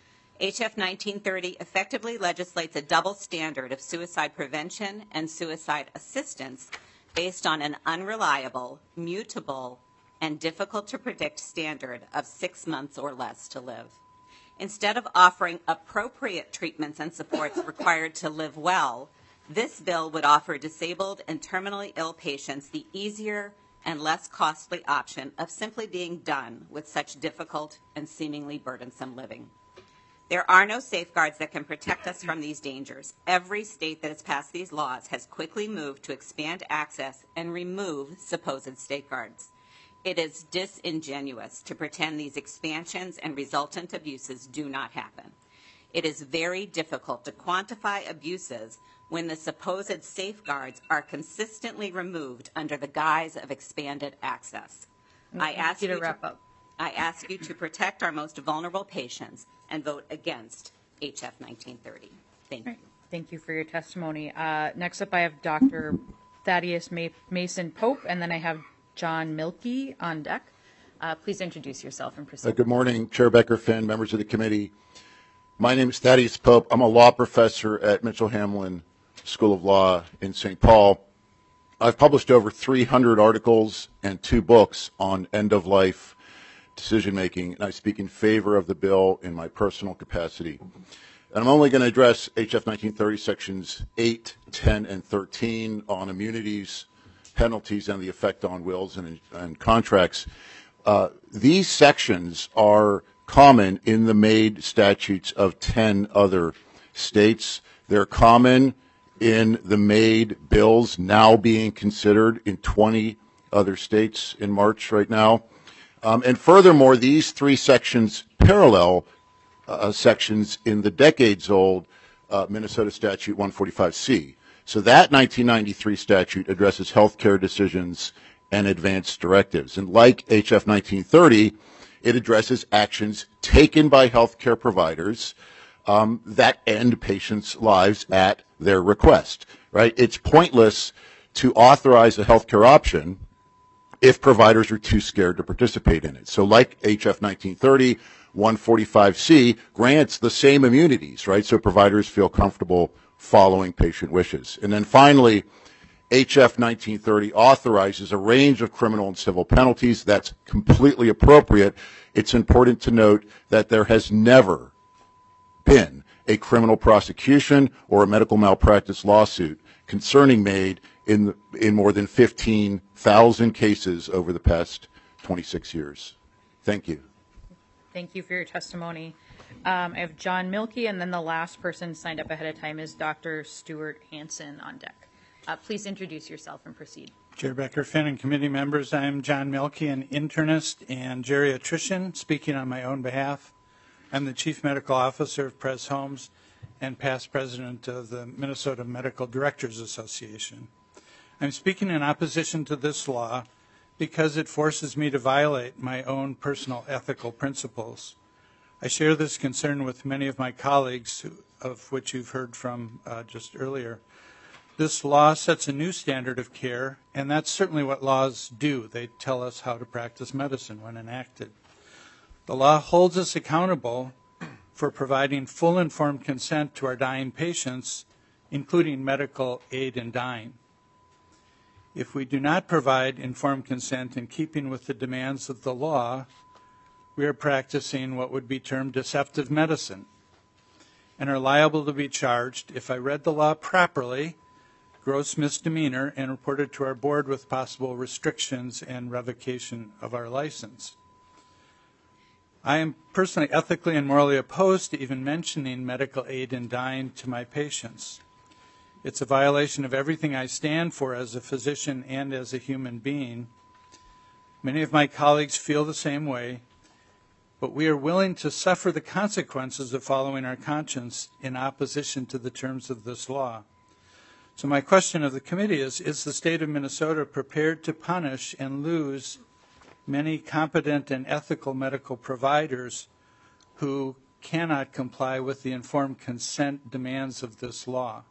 H F nineteen thirty effectively legislates a double standard of suicide prevention and suicide assistance based on an unreliable, mutable, and difficult to predict standard of six months or less to live. Instead of offering appropriate treatments and supports required to live well, this bill would offer disabled and terminally ill patients the easier and less costly option of simply being done with such difficult and seemingly burdensome living. There are no safeguards that can protect us from these dangers. Every state that has passed these laws has quickly moved to expand access and remove supposed safeguards. It is disingenuous to pretend these expansions and resultant abuses do not happen. It is very difficult to quantify abuses when the supposed safeguards are consistently removed under the guise of expanded access. I ask you to wrap up. I ask you to protect our most vulnerable patients and vote against H F nineteen thirty. Thank you. Thank you for your testimony. Uh, next up, I have Doctor Thaddeus Ma- Mason Pope, and then I have John Milkey on deck. Uh, please introduce yourself and proceed. Uh, good morning, Chair Becker-Finn, members of the committee. My name is Thaddeus Pope. I'm a law professor at Mitchell Hamlin School of Law in Saint Paul. I've published over three hundred articles and two books on end-of-life decision-making, and I speak in favor of the bill in my personal capacity. And I'm only going to address H F nineteen thirty sections eight, ten, and thirteen on immunities, penalties, and the effect on wills and, and contracts. Uh, these sections are common in the MAID statutes of ten other states. They're common in the MAID bills now being considered in twenty other states in March right now. Um, and furthermore, these three sections parallel uh, sections in the decades-old uh, Minnesota Statute one forty-five C. So that nineteen ninety-three statute addresses healthcare decisions and advance directives. And like H F nineteen thirty, it addresses actions taken by healthcare providers um, that end patients' lives at their request, right? It's pointless to authorize a healthcare option if providers are too scared to participate in it. So like H F nineteen thirty, one forty-five C grants the same immunities, right? So providers feel comfortable following patient wishes. And then finally, H F nineteen thirty authorizes a range of criminal and civil penalties. That's completely appropriate. It's important to note that there has never been a criminal prosecution or a medical malpractice lawsuit concerning MAID in, the, in more than fifteen thousand cases over the past twenty-six years. Thank you. Thank you for your testimony. Um, I have John Milkey, and then the last person signed up ahead of time is Doctor Stuart Hansen on deck. Uh, please introduce yourself and proceed. Chair Becker-Finn and committee members, I am John Milkey, an internist and geriatrician, speaking on my own behalf. I'm the Chief Medical Officer of Pres Homes and past president of the Minnesota Medical Directors Association. I'm speaking in opposition to this law because it forces me to violate my own personal ethical principles. I share this concern with many of my colleagues, who, of which you've heard from uh, just earlier. This law sets a new standard of care, and that's certainly what laws do. They tell us how to practice medicine when enacted. The law holds us accountable for providing full informed consent to our dying patients, including medical aid in dying. If we do not provide informed consent in keeping with the demands of the law, we are practicing what would be termed deceptive medicine and are liable to be charged, if I read the law properly, gross misdemeanor, and reported to our board with possible restrictions and revocation of our license. I am personally ethically and morally opposed to even mentioning medical aid in dying to my patients. It's a violation of everything I stand for as a physician and as a human being. Many of my colleagues feel the same way, but we are willing to suffer the consequences of following our conscience in opposition to the terms of this law. So my question of the committee is, is the state of Minnesota prepared to punish and lose many competent and ethical medical providers who cannot comply with the informed consent demands of this law?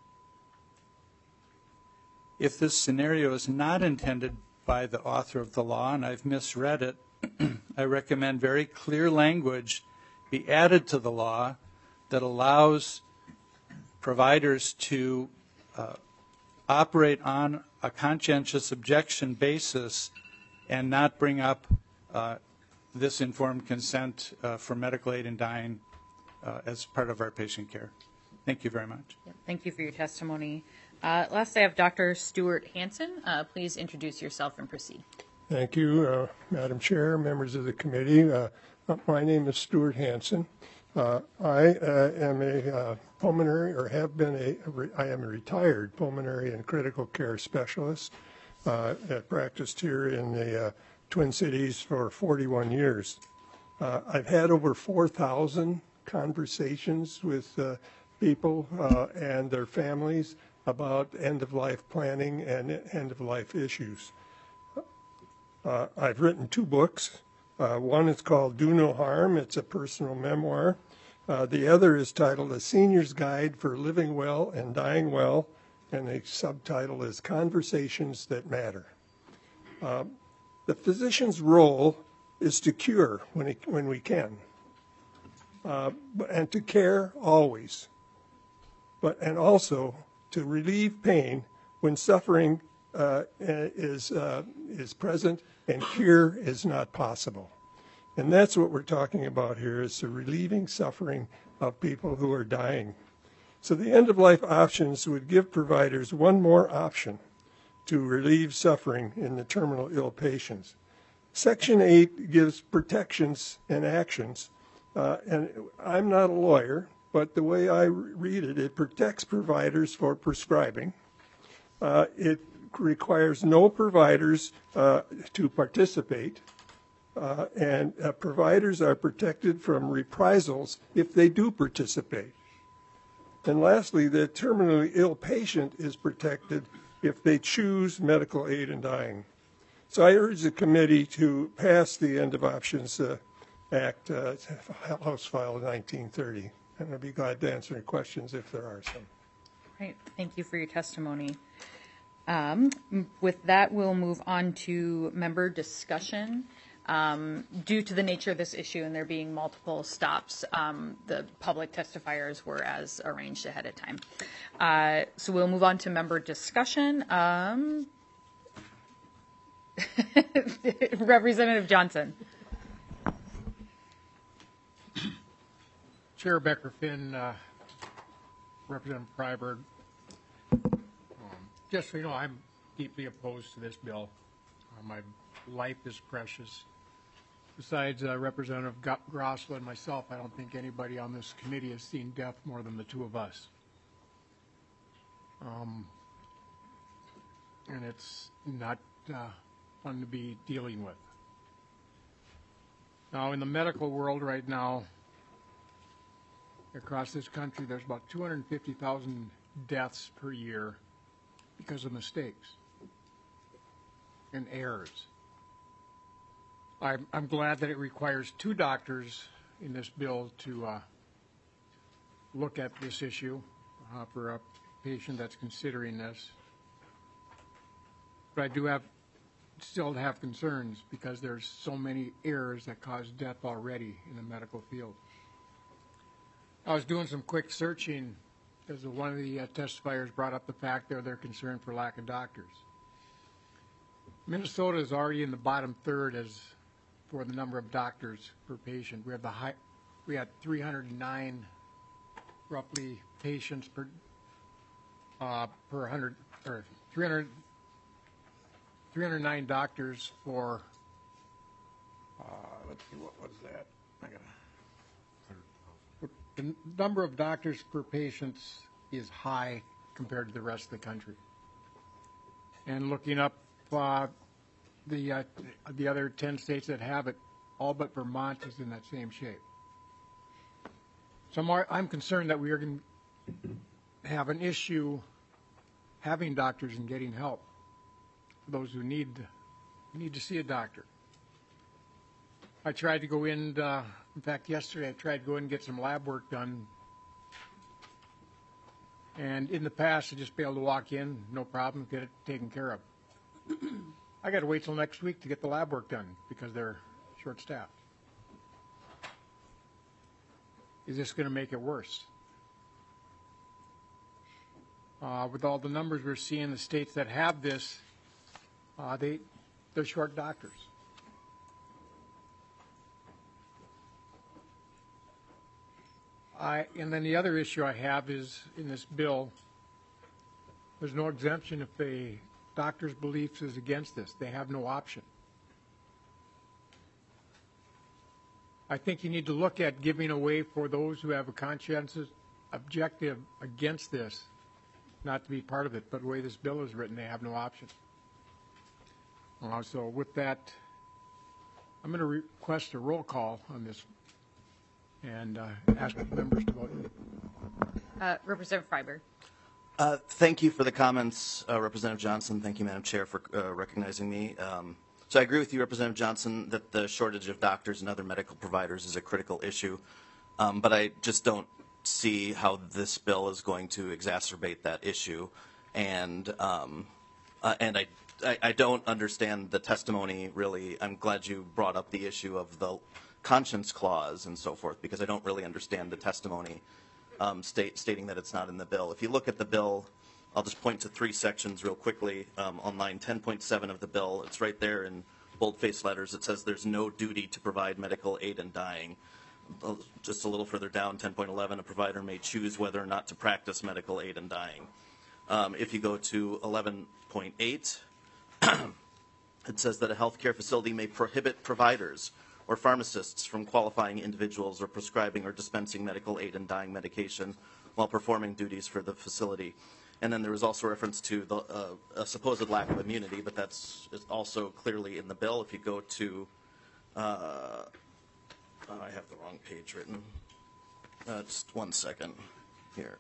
If this scenario is not intended by the author of the law, and I've misread it, I recommend very clear language be added to the law that allows providers to uh, operate on a conscientious objection basis and not bring up uh, this informed consent uh, for medical aid in dying uh, as part of our patient care. Thank you very much. Thank you for your testimony. Uh, last, I have Doctor Stuart Hansen. Uh, please introduce yourself and proceed. Thank you, uh, Madam Chair, members of the committee. Uh, my name is Stuart Hansen. Uh, I uh, am a uh, pulmonary, or have been a, I am a retired pulmonary and critical care specialist. Uh, I've practiced here in the uh, Twin Cities for forty-one years. Uh, I've had over four thousand conversations with uh, people uh, and their families about end-of-life planning and end-of-life issues. Uh, I've written two books. Uh, one is called Do No Harm. It's a personal memoir. Uh, the other is titled A Senior's Guide for Living Well and Dying Well, and the subtitle is Conversations That Matter. Uh, the physician's role is to cure when, he, when we can, uh, and to care always, but and also to relieve pain when suffering uh, is, uh, is present and cure is not possible. And that's what we're talking about here, is the relieving suffering of people who are dying. So the end-of-life options would give providers one more option to relieve suffering in the terminal ill patients. Section eight gives protections and actions, uh, and I'm not a lawyer, but the way I read it, it protects providers for prescribing. Uh, it requires no providers uh, to participate, uh, and uh, providers are protected from reprisals if they do participate. And lastly, the terminally ill patient is protected if they choose medical aid in dying. So I urge the committee to pass the End of Options uh, Act, uh, House File nineteen thirty. And I'll be glad to answer any questions if there are some. Great. Thank you for your testimony. Um, with that, we'll move on to member discussion. Um, due to the nature of this issue and there being multiple stops, um, the public testifiers were as arranged ahead of time. Uh, so we'll move on to member discussion. Um, Representative Johnson. Chair Becker Finn, uh, Representative Freiberg. Um, just so you know, I'm deeply opposed to this bill. Uh, my life is precious. Besides uh, Representative Grossler and myself, I don't think anybody on this committee has seen death more than the two of us. Um, and it's not uh, fun to be dealing with. Now, in the medical world right now, across this country, there's about two hundred fifty thousand deaths per year because of mistakes and errors. I'm, I'm glad that it requires two doctors in this bill to uh, look at this issue uh, for a patient that's considering this. But I do have still have concerns because there's so many errors that cause death already in the medical field. I was doing some quick searching because one of the uh, testifiers brought up the fact that they're concerned for lack of doctors. Minnesota is already in the bottom third as for the number of doctors per patient. We have the high, we had three hundred nine roughly patients per uh, per hundred or three hundred, three hundred nine doctors for uh, let's see, what was that? I gotta. The number of doctors per patient is high compared to the rest of the country. And looking up uh, the uh, the other ten states that have it, all but Vermont is in that same shape. So I'm, I'm concerned that we are going to have an issue having doctors and getting help for those who need need to see a doctor. I tried to go in, uh, in fact, yesterday I tried to go in and get some lab work done. And in the past, I just be able to walk in, no problem, get it taken care of. I got to wait till next week to get the lab work done because they're short-staffed. Is this going to make it worse? Uh, with all the numbers we're seeing, the states that have this, uh, they, they're short doctors. I, and then the other issue I have is in this bill, there's no exemption if a doctor's beliefs is against this. They have no option. I think you need to look at giving away for those who have a conscientious objective against this, not to be part of it, but the way this bill is written, they have no option. Uh, so with that, I'm going to request a roll call on this and uh, ask the members to vote. Uh, Representative Freiberg. Uh, thank you for the comments, uh, Representative Johnson. Thank you, Madam Chair, for uh, recognizing me. Um, so I agree with you, Representative Johnson, that the shortage of doctors and other medical providers is a critical issue, um, but I just don't see how this bill is going to exacerbate that issue, and um, uh, and I, I I don't understand the testimony really. I'm glad you brought up the issue of the conscience clause and so forth, because I don't really understand the testimony um, state, stating that it's not in the bill. If you look at the bill, I'll just point to three sections real quickly. Um, on line ten point seven of the bill, it's right there in bold-faced letters. It says there's no duty to provide medical aid in dying. Just a little further down, ten point eleven, a provider may choose whether or not to practice medical aid in dying. Um, if you go to eleven point eight, it says that a healthcare facility may prohibit providers or pharmacists from qualifying individuals or prescribing or dispensing medical aid in dying medication while performing duties for the facility. And then there was also reference to the, uh, a supposed lack of immunity, but that's also clearly in the bill. If you go to, uh, I have the wrong page written. Uh, just one second here.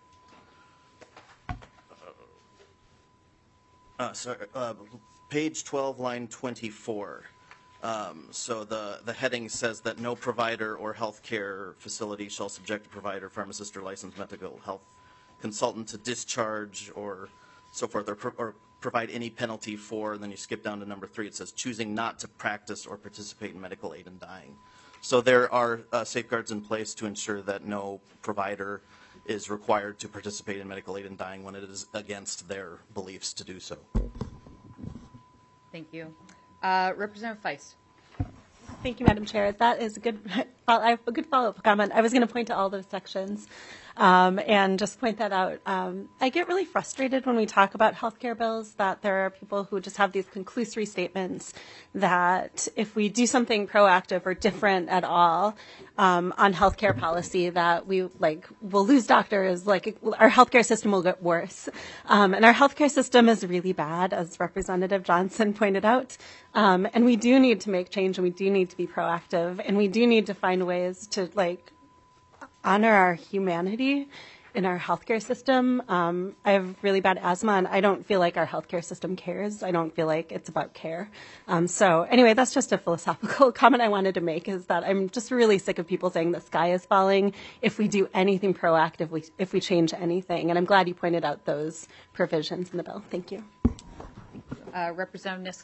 Uh, sorry, uh, page twelve, line twenty-four. Um, so the, the heading says that no provider or healthcare facility shall subject a provider, pharmacist, or licensed medical health consultant to discharge or so forth, or, pro or provide any penalty for, and then you skip down to number three, it says choosing not to practice or participate in medical aid in dying. So there are uh, safeguards in place to ensure that no provider is required to participate in medical aid in dying when it is against their beliefs to do so. Thank you. Uh, Representative Feist. Thank you, Madam Chair. That is a good, I have a good follow-up comment. I was going to point to all those sections um, and just point that out. Um, I get really frustrated when we talk about healthcare bills that there are people who just have these conclusory statements that if we do something proactive or different at all um, on healthcare policy, that we like will lose doctors, like our healthcare system will get worse. Um, and our healthcare system is really bad, as Representative Johnson pointed out. Um, and we do need to make change, and we do need to be proactive, and we do need to find ways to like honor our humanity in our healthcare system. Um, I have really bad asthma, and I don't feel like our healthcare system cares. I don't feel like it's about care. Um, so anyway, that's just a philosophical comment I wanted to make, is that I'm just really sick of people saying the sky is falling if we do anything proactively, if we change anything. And I'm glad you pointed out those provisions in the bill. Thank you. Uh, Representative Niska.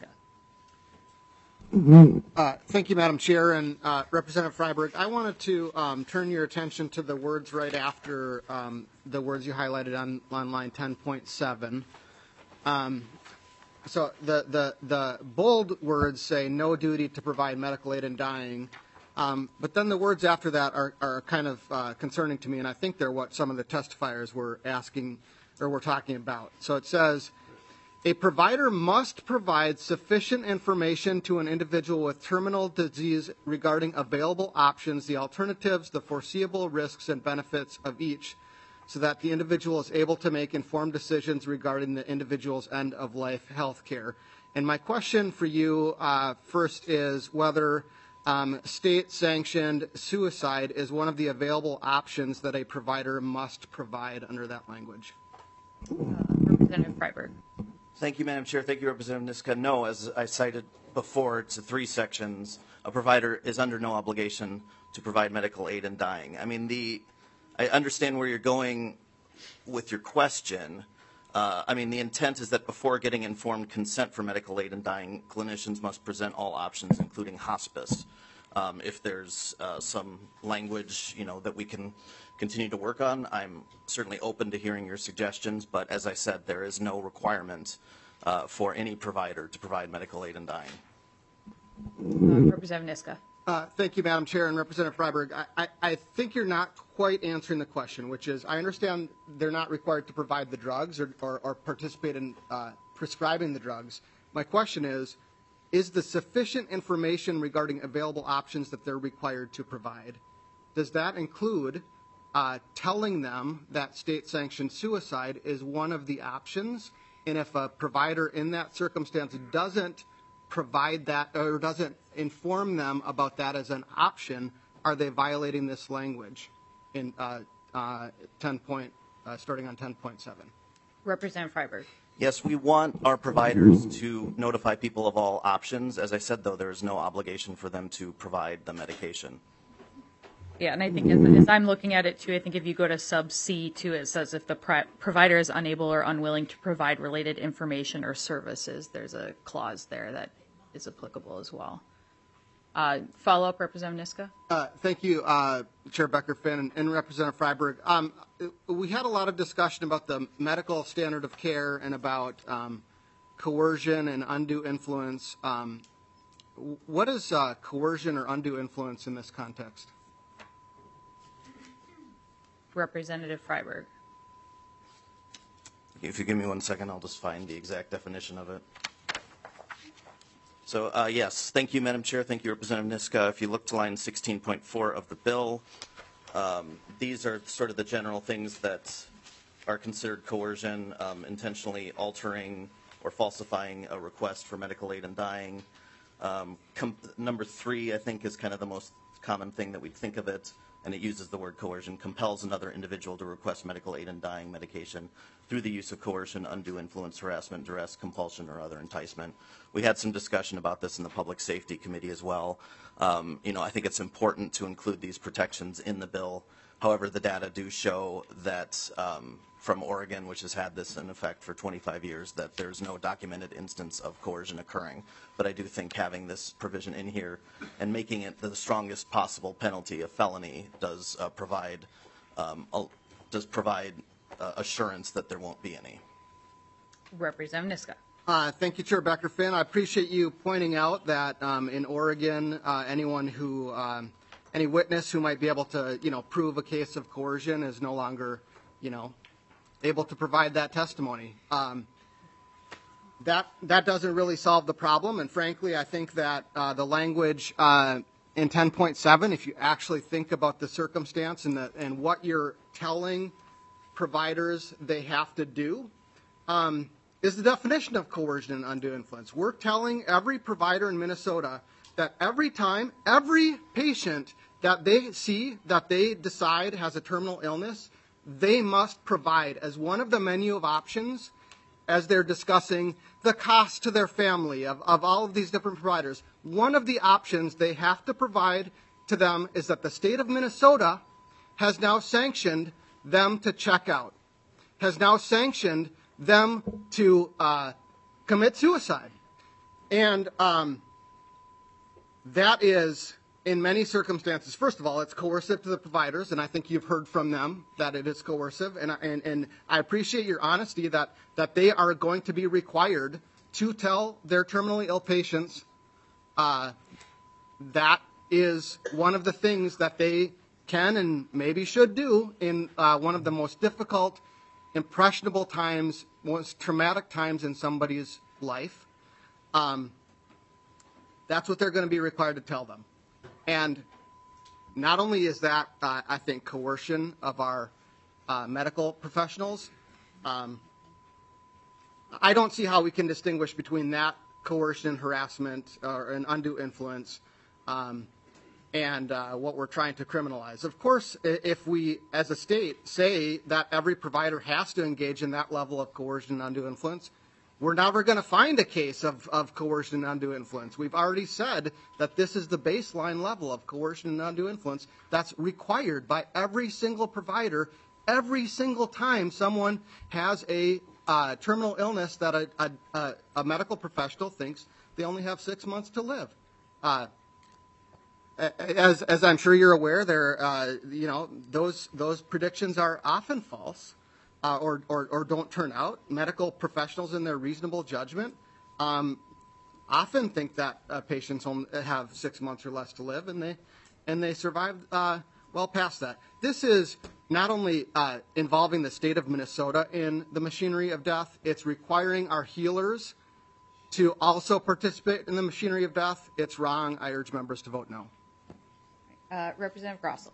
Uh, thank you, Madam Chair, and uh, Representative Freiberg. I wanted to um, turn your attention to the words right after um, the words you highlighted on, on line ten point seven. Um, so the, the, the bold words say no duty to provide medical aid in dying, um, but then the words after that are, are kind of uh, concerning to me, and I think they're what some of the testifiers were asking or were talking about. So it says, a provider must provide sufficient information to an individual with terminal disease regarding available options, the alternatives, the foreseeable risks and benefits of each, so that the individual is able to make informed decisions regarding the individual's end-of-life health care. And my question for you uh, first is whether um, state-sanctioned suicide is one of the available options that a provider must provide under that language. Representative Freiberg. Thank you, Madam Chair. Thank you, Representative Niska. No, as I cited before, to three sections, a provider is under no obligation to provide medical aid in dying. I mean, the I understand where you're going with your question. Uh, I mean, the intent is that before getting informed consent for medical aid in dying, clinicians must present all options, including hospice. Um, if there's uh, some language, you know, that we can continue to work on, I'm certainly open to hearing your suggestions. But as I said, there is no requirement uh, for any provider to provide medical aid in dying. Uh, Representative Niska. Uh, thank you, Madam Chair, and Representative Freiberg. I, I, I think you're not quite answering the question, which is I understand they're not required to provide the drugs or, or, or participate in uh, prescribing the drugs. My question is, is the sufficient information regarding available options that they're required to provide, does that include uh, telling them that state-sanctioned suicide is one of the options? And if a provider in that circumstance doesn't provide that or doesn't inform them about that as an option, are they violating this language in uh, uh, ten point, uh, starting on ten point seven? Representative Freiberg. Yes, we want our providers to notify people of all options. As I said, though, there is no obligation for them to provide the medication. Yeah, and I think as, as I'm looking at it too, I think if you go to sub C too, it says if the pri- provider is unable or unwilling to provide related information or services, there's a clause there that is applicable as well. Uh, follow up, Representative Niska. Uh, thank you, uh, Chair Becker-Finn and, and Representative Freiberg. Um, we had a lot of discussion about the medical standard of care and about um, coercion and undue influence. Um, what is uh, coercion or undue influence in this context? Representative Freiberg. If you give me one second, I'll just find the exact definition of it. So, uh, yes, thank you, Madam Chair. Thank you, Representative Niska. If you look to line sixteen point four of the bill, um, these are sort of the general things that are considered coercion, um, intentionally altering or falsifying a request for medical aid in dying. Um, number three, I think, is kind of the most common thing that we'd think of it, and it uses the word coercion, compels another individual to request medical aid in dying medication through the use of coercion, undue influence, harassment, duress, compulsion, or other enticement. We had some discussion about this in the Public Safety Committee as well. Um, you know, I think it's important to include these protections in the bill. However, the data do show that um, from Oregon, which has had this in effect for twenty-five years, that there's no documented instance of coercion occurring. But I do think having this provision in here and making it the strongest possible penalty, a felony, does uh, provide um, a, does provide uh, assurance that there won't be any. Representative Niska. Uh, thank you, Chair Becker-Finn. I appreciate you pointing out that um, in Oregon, uh, anyone who, um, any witness who might be able to, you know, prove a case of coercion is no longer, you know, able to provide that testimony. Um, that that doesn't really solve the problem, and frankly, I think that uh, the language uh, in ten point seven, if you actually think about the circumstance and the and what you're telling providers they have to do, um, is the definition of coercion and undue influence. We're telling every provider in Minnesota that every time, every patient that they see that they decide has a terminal illness, they must provide as one of the menu of options as they're discussing the cost to their family of, of all of these different providers. One of the options they have to provide to them is that the state of Minnesota has now sanctioned them to check out, has now sanctioned them to uh, commit suicide. And um, that is, in many circumstances, first of all, it's coercive to the providers, and I think you've heard from them that it is coercive, and, and, and I appreciate your honesty that, that they are going to be required to tell their terminally ill patients uh, that is one of the things that they can and maybe should do in uh, one of the most difficult, impressionable times, most traumatic times in somebody's life. Um, that's what they're going to be required to tell them. And not only is that, uh, I think, coercion of our uh, medical professionals. Um, I don't see how we can distinguish between that coercion, harassment, or an undue influence um, and uh, what we're trying to criminalize. Of course, if we, as a state, say that every provider has to engage in that level of coercion and undue influence, we're never going to find a case of, of coercion and undue influence. We've already said that this is the baseline level of coercion and undue influence that's required by every single provider every single time someone has a uh, terminal illness that a, a, a, a medical professional thinks they only have six months to live. Uh, as, as I'm sure you're aware, there, uh, you know, those those predictions are often false. Uh, or, or, or don't turn out. Medical professionals, in their reasonable judgment, um, often think that uh, patients only have six months or less to live, and they and they survive uh, well past that. This is not only uh, involving the state of Minnesota in the machinery of death, it's requiring our healers to also participate in the machinery of death. It's wrong. I urge members to vote no. Uh, Representative Grossell.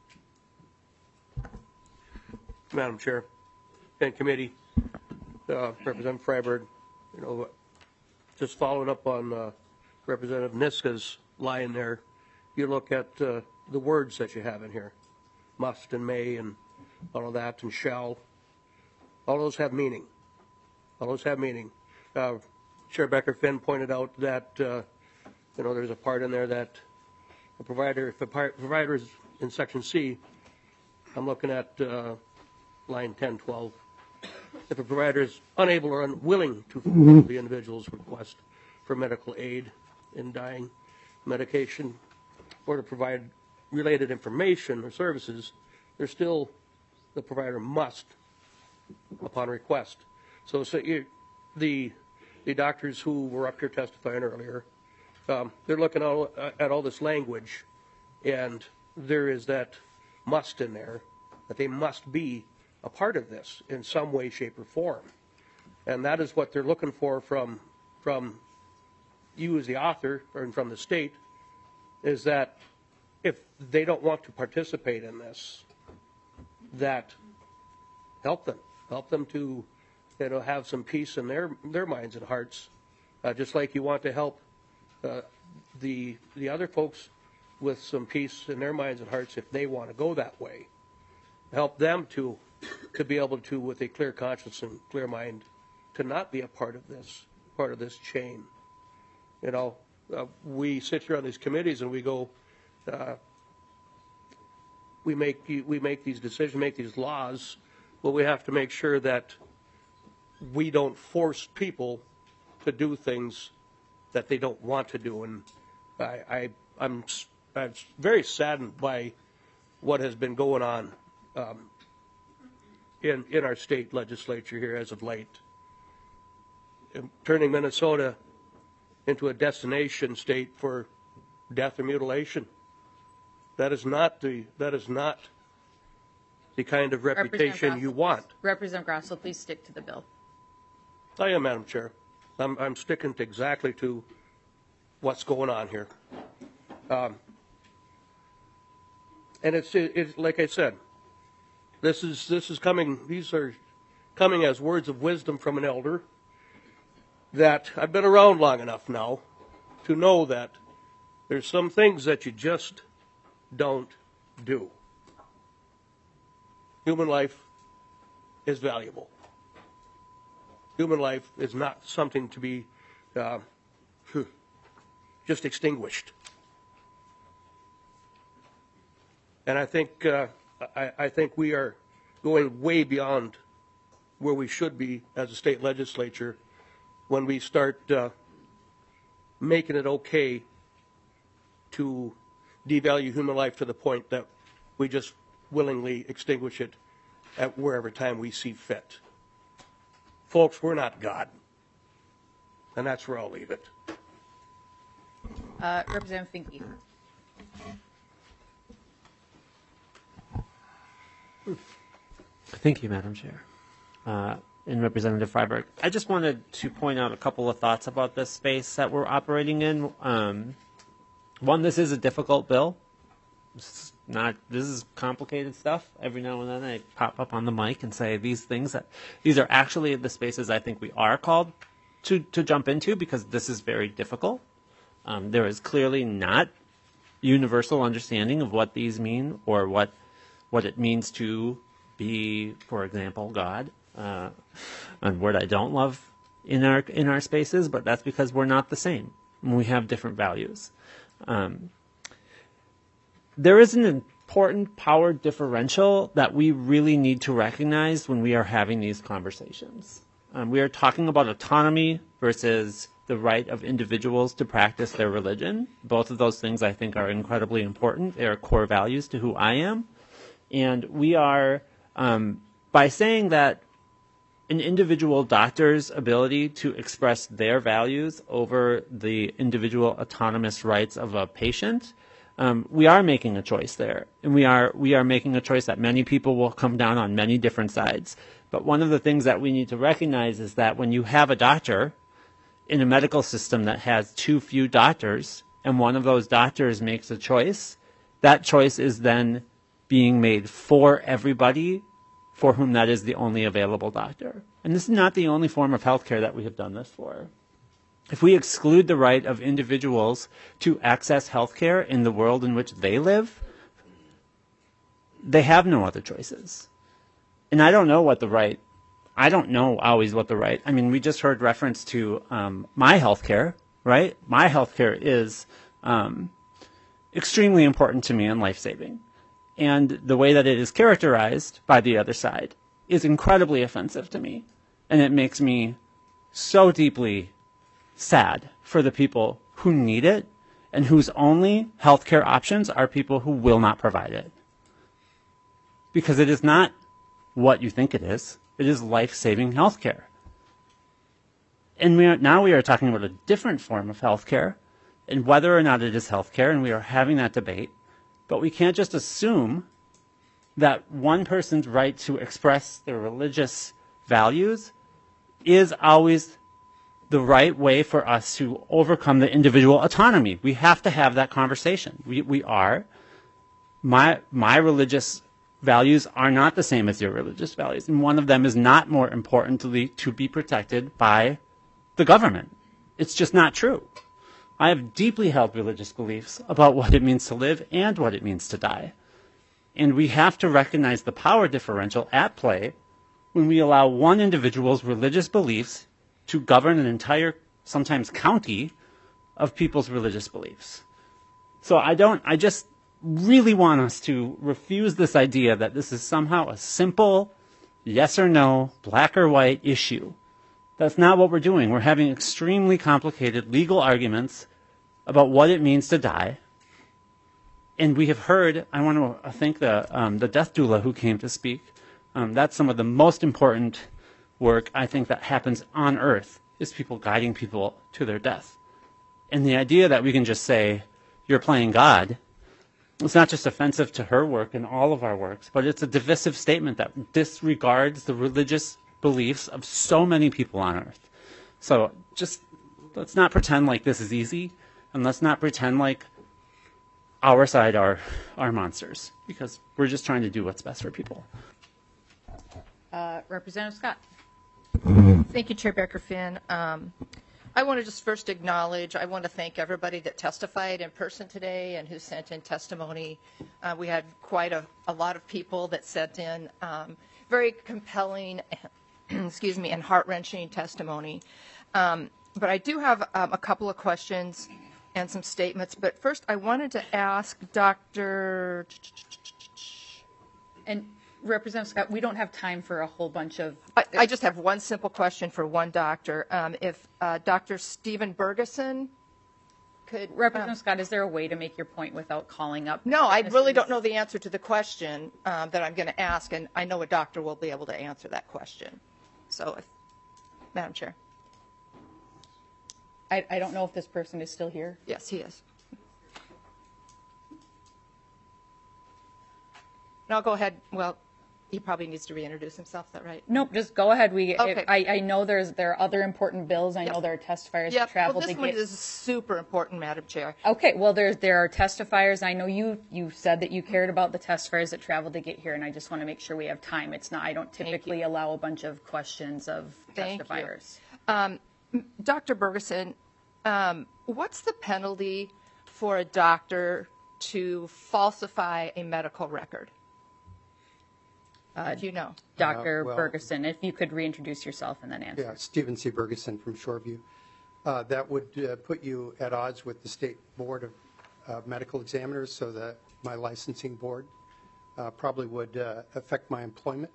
Madam Chair and committee, uh, Representative Freiberg, you know, just following up on uh, Representative Niska's line there, you look at uh, the words that you have in here, must and may and all of that and shall, all those have meaning. All those have meaning. Uh, Chair Becker-Finn pointed out that, uh, you know, there's a part in there that a provider, if a provider is in section C, I'm looking at uh, line ten twelve. If a provider is unable or unwilling to fulfill the individual's request for medical aid in dying, medication, or to provide related information or services, there's still, the provider must, upon request. So, so you, the the doctors who were up here testifying earlier, um, they're looking all, uh, at all this language, and there is that must in there, that they must be a part of this in some way, shape, or form. And that is what they're looking for from from you as the author, or from the state, is that if they don't want to participate in this, that help them. Help them to, you know, have some peace in their their minds and hearts, uh, just like you want to help uh, the the other folks with some peace in their minds and hearts if they want to go that way. Help them to to be able to, with a clear conscience and clear mind, to not be a part of this, part of this chain. You know, uh, we sit here on these committees and we go, uh, we make we make these decisions, make these laws, but we have to make sure that we don't force people to do things that they don't want to do. And I, I I'm I'm very saddened by what has been going on um, in in our state legislature here as of late, in turning Minnesota into a destination state for death or mutilation. That is not the that is not the kind of reputation you want. Representative Grosso, please stick to the bill. I am, Madam Chair. I'm, I'm sticking to exactly to what's going on here. Um, and it's, it's like I said, this is this is coming. These are coming as words of wisdom from an elder. That I've been around long enough now to know that there's some things that you just don't do. Human life is valuable. Human life is not something to be uh, just extinguished. And I think uh, I, I think we are going way beyond where we should be as a state legislature when we start uh, making it okay to devalue human life to the point that we just willingly extinguish it at wherever time we see fit. Folks, we're not God. And that's where I'll leave it. Uh, Representative Finke. Thank you, Madam Chair. Uh, and Representative Freiberg, I just wanted to point out a couple of thoughts about this space that we're operating in. Um, one, this is a difficult bill. not, this is complicated stuff. Every now and then I pop up on the mic and say these things that, these are actually the spaces I think we are called to, to jump into because this is very difficult. Um, there is clearly not universal understanding of what these mean or what, what it means to be, for example, God, uh, a word I don't love in our, in our spaces, but that's because we're not the same. We have different values. Um, there is an important power differential that we really need to recognize when we are having these conversations. Um, we are talking about autonomy versus the right of individuals to practice their religion. Both of those things I think are incredibly important. They are core values to who I am. And we are, um, by saying that an individual doctor's ability to express their values over the individual autonomous rights of a patient, um, we are making a choice there. And we are, we are making a choice that many people will come down on many different sides. But one of the things that we need to recognize is that when you have a doctor in a medical system that has too few doctors, and one of those doctors makes a choice, that choice is then being made for everybody for whom that is the only available doctor. And this is not the only form of healthcare that we have done this for. If we exclude the right of individuals to access healthcare in the world in which they live, they have no other choices. And I don't know what the right, I don't know always what the right, I mean, we just heard reference to um, my healthcare, right? My healthcare is um, extremely important to me and life-saving. And the way that it is characterized by the other side is incredibly offensive to me. And it makes me so deeply sad for the people who need it and whose only healthcare options are people who will not provide it. Because it is not what you think it is. It is life-saving healthcare. And we are, now we are talking about a different form of healthcare and whether or not it is healthcare, and we are having that debate. But we can't just assume that one person's right to express their religious values is always the right way for us to overcome the individual autonomy. We have to have that conversation. We, we are. My, my religious values are not the same as your religious values, and one of them is not more important to, to be protected by the government. It's just not true. I have deeply held religious beliefs about what it means to live and what it means to die. And we have to recognize the power differential at play when we allow one individual's religious beliefs to govern an entire, sometimes county, of people's religious beliefs. So I don't, I just really want us to refuse this idea that this is somehow a simple yes or no, black or white issue. That's not what we're doing. We're having extremely complicated legal arguments about what it means to die. And we have heard, I want to thank the, um, the death doula who came to speak. Um, that's some of the most important work I think that happens on earth, is people guiding people to their death. And the idea that we can just say, you're playing God, it's not just offensive to her work and all of our works, but it's a divisive statement that disregards the religious beliefs of so many people on earth. So just let's not pretend like this is easy, and let's not pretend like our side are, are monsters, because we're just trying to do what's best for people. Uh, Representative Scott. Thank you, Chair Becker-Finn. Um, I want to just first acknowledge, I want to thank everybody that testified in person today and who sent in testimony. Uh, we had quite a, a lot of people that sent in um, very compelling, excuse me, and heart-wrenching testimony. Um, but I do have um, a couple of questions and some statements. But first, I wanted to ask Doctor And Representative Scott, we don't have time for a whole bunch of... I, I just have one simple question for one doctor. Um, if uh, Doctor Stephen Bergeson could... Representative um, Scott, is there a way to make your point without calling up? No, I really don't know the answer to the question um, that I'm going to ask, and I know a doctor will be able to answer that question. So, if, Madam Chair. I, I don't know if this person is still here. Yes, he is. And I'll go ahead, well, he probably needs to reintroduce himself, is that right? Nope, just go ahead. We, Okay. I, I know there's, there are other important bills. I Yep. know there are testifiers Yeah, that travel well, this to one get. is super important, Madam Chair. Okay, well, there's, there are testifiers. I know you, you said that you cared about the testifiers that traveled to get here, and I just want to make sure we have time. It's not, I don't typically allow a bunch of questions of Thank you. testifiers. Um, Doctor Bergeson, um, what's the penalty for a doctor to falsify a medical record? Uh, If you know. Doctor Uh, well- Bergeson, if you could reintroduce yourself and then answer. Yeah, Stephen C. Bergeson from Shoreview. Uh, That would uh, put you at odds with the State Board of uh, Medical Examiners, so that my licensing board uh, probably would uh, affect my employment.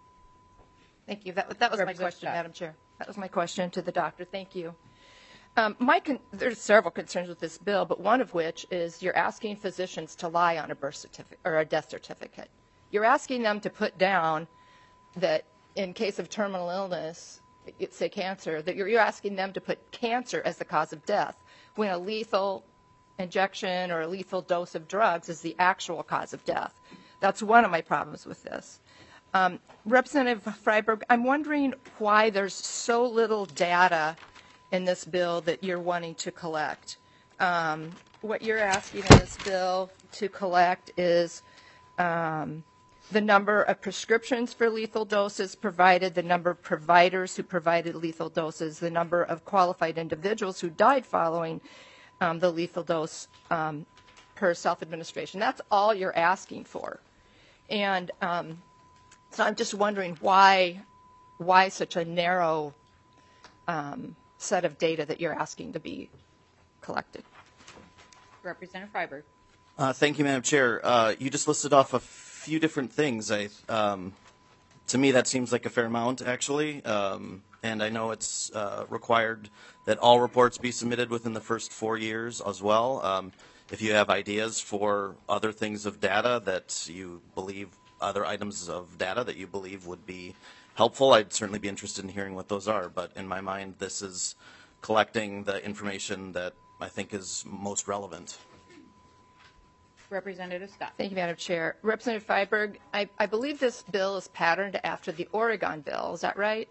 Thank you. That, that was my Representative question, Scott. Madam Chair. That was my question to the doctor. Thank you. Um, my con- there's several concerns with this bill, but one of which is you're asking physicians to lie on a birth certificate or a death certificate. You're asking them to put down that in case of terminal illness, it's say cancer, that you're, you're asking them to put cancer as the cause of death when a lethal injection or a lethal dose of drugs is the actual cause of death. That's one of my problems with this. Um, Representative Freiberg, I'm wondering why there's so little data in this bill that you're wanting to collect. Um, what you're asking in this bill to collect is um, the number of prescriptions for lethal doses provided, the number of providers who provided lethal doses, the number of qualified individuals who died following um, the lethal dose um, per self-administration. That's all you're asking for. And um, so I'm just wondering why, why such a narrow um, set of data that you're asking to be collected. Representative Freiberg. Uh, thank you, Madam Chair. Uh, you just listed off a few different things. I, um, to me, that seems like a fair amount, actually. Um, and I know it's uh, required that all reports be submitted within the first four years as well. Um, if you have ideas for other things of data that you believe, other items of data that you believe would be helpful, I'd certainly be interested in hearing what those are. But in my mind, this is collecting the information that I think is most relevant. Representative Scott. Thank you, Madam Chair. Representative Freiberg, I, I believe this bill is patterned after the Oregon bill. Is that right?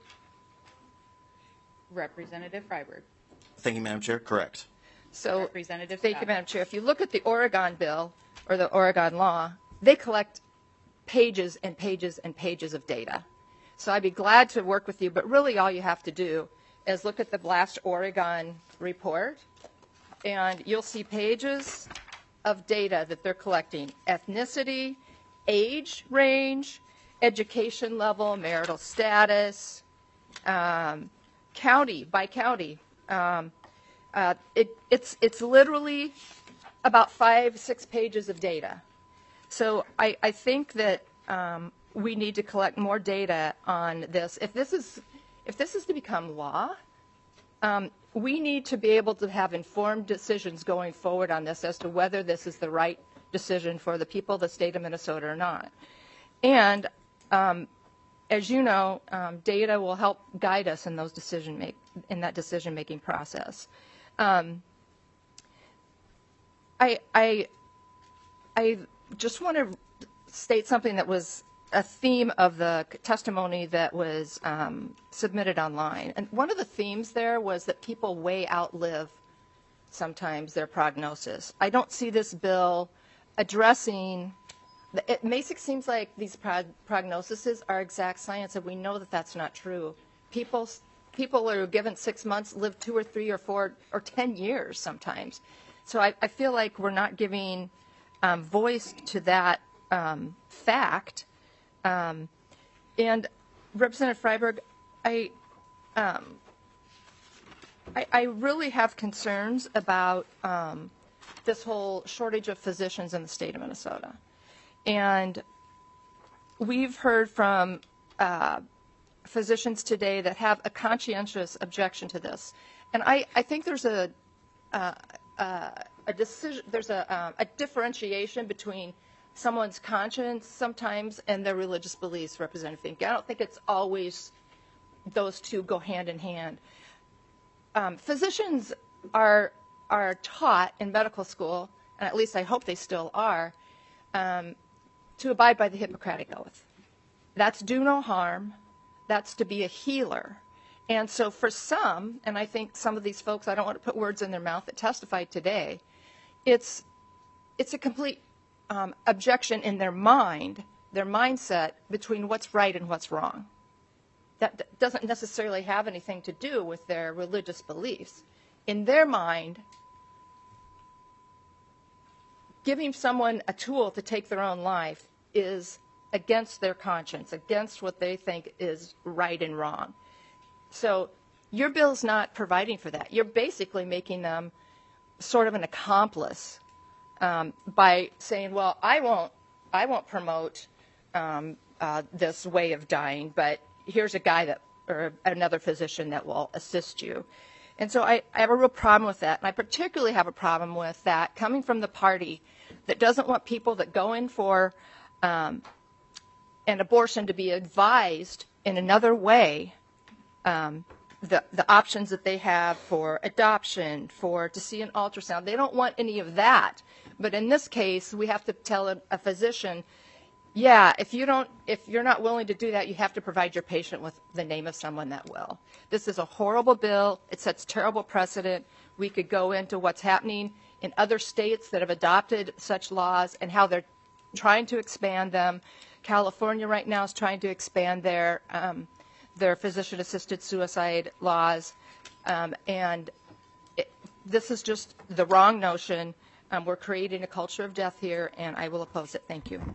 Representative Freiberg. Thank you, Madam Chair. Correct. So, Representative thank Scott. you, Madam Chair. If you look at the Oregon bill or the Oregon law, they collect pages and pages and pages of data. So I'd be glad to work with you, but really all you have to do is look at the last Oregon report, and you'll see pages of data that they're collecting: ethnicity, age range, education level, marital status, um, county by county. Um, uh, it, it's, it's literally about five, six pages of data. So I, I think that um, we need to collect more data on this. If this is, if this is to become law, um, we need to be able to have informed decisions going forward on this as to whether this is the right decision for the people of the state of Minnesota or not. And um, as you know, um, data will help guide us in those decision make in that decision making process. Um, I I I just want to state something that was a theme of the testimony that was um, submitted online. And one of the themes there was that people way outlive sometimes their prognosis. I don't see this bill addressing, it makes it seems like these prog- prognoses are exact science, and we know that that's not true. People, people are given six months, live two or three or four or ten years sometimes. So I, I feel like we're not giving um, voice to that um, fact. Um, and Representative Freiberg, I, um, I, I really have concerns about um, this whole shortage of physicians in the state of Minnesota. And we've heard from uh, physicians today that have a conscientious objection to this. And I, I think there's a, uh, uh, a decision, there's a, uh, a differentiation between someone's conscience sometimes and their religious beliefs, Representative Fink. I don't think it's always those two go hand in hand. Um, physicians are are taught in medical school, and at least I hope they still are, um, to abide by the Hippocratic Oath. That's do no harm. That's to be a healer. And so for some, and I think some of these folks, I don't want to put words in their mouth that testified today, it's it's a complete um, objection in their mind, their mindset between what's right and what's wrong. That d- doesn't necessarily have anything to do with their religious beliefs. In their mind, giving someone a tool to take their own life is against their conscience, against what they think is right and wrong. So your bill's not providing for that. You're basically making them sort of an accomplice um, by saying, well, I won't, I won't promote um, uh, this way of dying, but here's a guy that, or another physician that will assist you. And so I, I have a real problem with that. And I particularly have a problem with that coming from the party that doesn't want people that go in for um, an abortion to be advised in another way, um, the, the options that they have for adoption, for to see an ultrasound. They don't want any of that. But in this case, we have to tell a, a physician, yeah, if you don't, if you're not willing to do that, you have to provide your patient with the name of someone that will. This is a horrible bill. It sets terrible precedent. We could go into what's happening in other states that have adopted such laws and how they're trying to expand them. California right now is trying to expand their um, their physician-assisted suicide laws, um, and it, this is just the wrong notion. Um, we're creating a culture of death here, and I will oppose it. Thank you.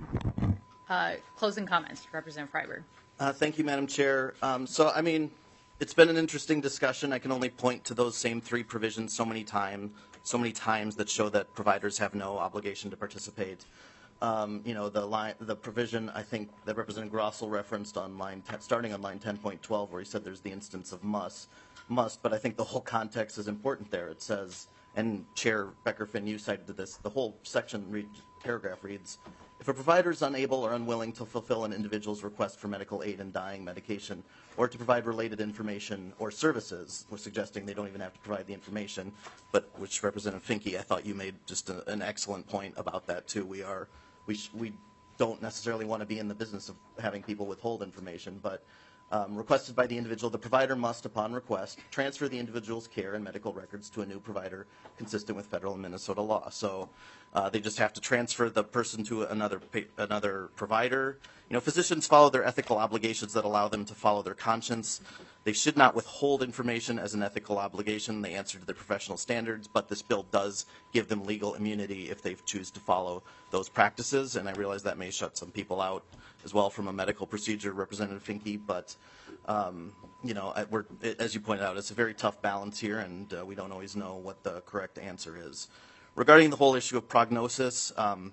Uh, closing comments, Representative Freiberg. Uh, thank you, Madam Chair. Um, so, I mean, it's been an interesting discussion. I can only point to those same three provisions so many times, so many times that show that providers have no obligation to participate. Um, you know, the line, the provision I think that Representative Grossel referenced on line, ten, starting on line ten point twelve, where he said there's the instance of must, must. But I think the whole context is important there. It says, and Chair Becker-Finn, you cited this. The whole section, read, paragraph reads. If a provider is unable or unwilling to fulfill an individual's request for medical aid in dying medication or to provide related information or services, we're suggesting they don't even have to provide the information, but which Representative Finke, I thought you made just a, an excellent point about that too. We are, we, sh we don't necessarily want to be in the business of having people withhold information, but um, requested by the individual, the provider must, upon request, transfer the individual's care and medical records to a new provider consistent with federal and Minnesota law. So uh, they just have to transfer the person to another another provider. You know, physicians follow their ethical obligations that allow them to follow their conscience. They should not withhold information as an ethical obligation. They answer to their professional standards, but this bill does give them legal immunity if they choose to follow those practices. And I realize that may shut some people out as well from a medical procedure, Representative Finke, but um, you know, we're, as you pointed out, it's a very tough balance here, and uh, we don't always know what the correct answer is. Regarding the whole issue of prognosis, um,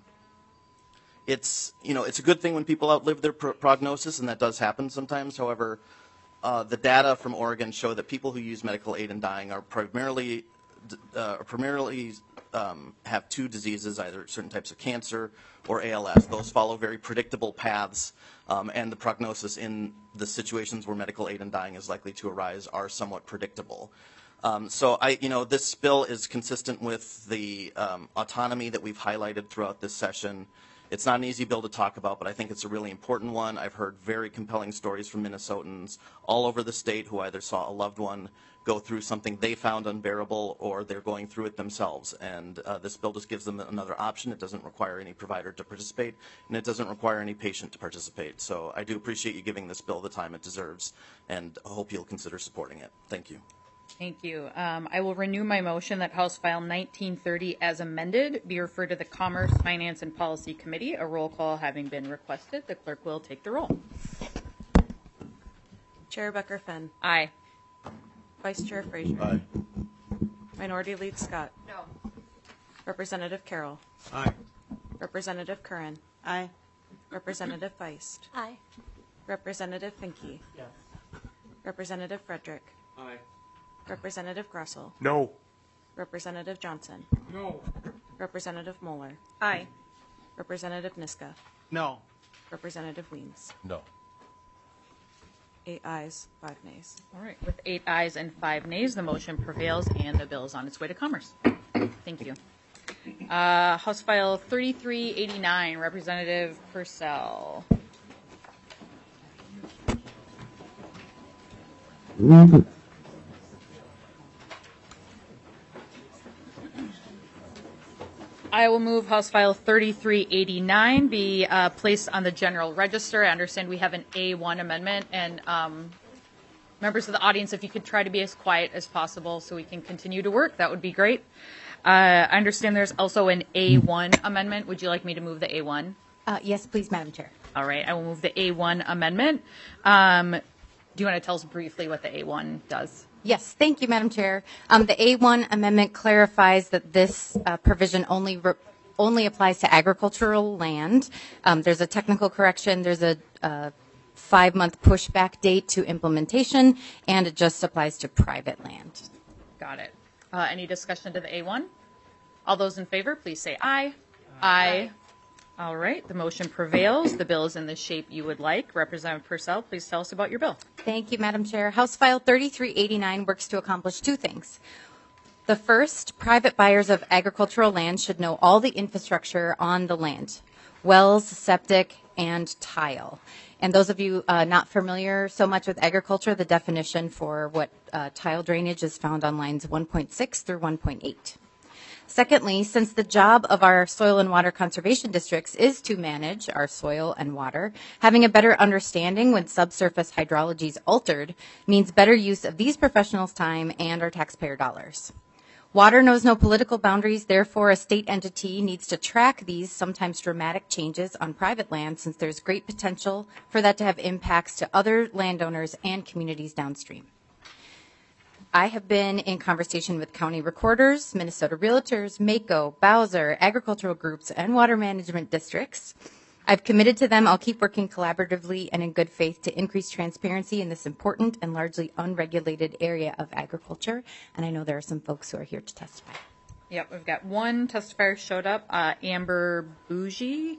it's, you know, it's a good thing when people outlive their pro prognosis, and that does happen sometimes. However, uh, the data from Oregon show that people who use medical aid in dying are primarily, uh, primarily um, have two diseases, either certain types of cancer or A L S. Those follow very predictable paths, um, and the prognosis in the situations where medical aid in dying is likely to arise are somewhat predictable. Um, so I, you know, this bill is consistent with the um, autonomy that we've highlighted throughout this session. It's not an easy bill to talk about, but I think it's a really important one. I've heard very compelling stories from Minnesotans all over the state who either saw a loved one go through something they found unbearable or they're going through it themselves. And uh, this bill just gives them another option. It doesn't require any provider to participate, and it doesn't require any patient to participate. So I do appreciate you giving this bill the time it deserves, and I hope you'll consider supporting it. Thank you. Thank you. Um, I will renew my motion that House File nineteen thirty as amended be referred to the Commerce, Finance, and Policy Committee. A roll call having been requested, the clerk will take the roll. Chair Becker-Finn. Aye. Vice Chair Frazier. Aye. Minority Lead Scott. No. Representative Carroll. Aye. Representative Curran. Aye. Representative Feist. Aye. Representative Finke. Yes. Representative Frederick. Aye. Representative Grossel. No. Representative Johnson. No. Representative Moeller. Aye. Representative Niska. No. Representative Weems. No. Eight ayes, five nays. All right. With eight ayes and five nays, the motion prevails, and the bill is on its way to Commerce. Thank you. Uh, House File thirty-three eighty-nine, Representative Purcell. I will move House File thirty-three eighty-nine be uh, placed on the general register. I understand we have an A one amendment, and um, members of the audience, if you could try to be as quiet as possible so we can continue to work, that would be great. Uh, I understand there's also an A one amendment. Would you like me to move the A one? Uh, yes, please, Madam Chair. All right, I will move the A one amendment. Um, do you want to tell us briefly what the A one does? Yes, thank you, Madam Chair. Um, the A one amendment clarifies that this uh, provision only re- only applies to agricultural land. Um, there's a technical correction. There's a uh, five-month pushback date to implementation, and it just applies to private land. Got it. Uh, any discussion to the A one? All those in favor, please say aye. Aye. Aye. All right, the motion prevails. The bill is in the shape you would like. Representative Purcell, please tell us about your bill. Thank you, Madam Chair. House File thirty-three eighty-nine works to accomplish two things. The first, private buyers of agricultural land should know all the infrastructure on the land, wells, septic, and tile. And those of you uh, not familiar so much with agriculture, the definition for what uh, tile drainage is found on lines one point six through one point eight. Secondly, since the job of our soil and water conservation districts is to manage our soil and water, having a better understanding when subsurface hydrology is altered means better use of these professionals' time and our taxpayer dollars. Water knows no political boundaries, therefore a state entity needs to track these sometimes dramatic changes on private land since there's great potential for that to have impacts to other landowners and communities downstream. I have been in conversation with county recorders, Minnesota realtors, MACO, Bowser, agricultural groups, and water management districts. I've committed to them I'll keep working collaboratively and in good faith to increase transparency in this important and largely unregulated area of agriculture. And I know there are some folks who are here to testify. Yep, we've got one testifier showed up, uh, Amber Bougie.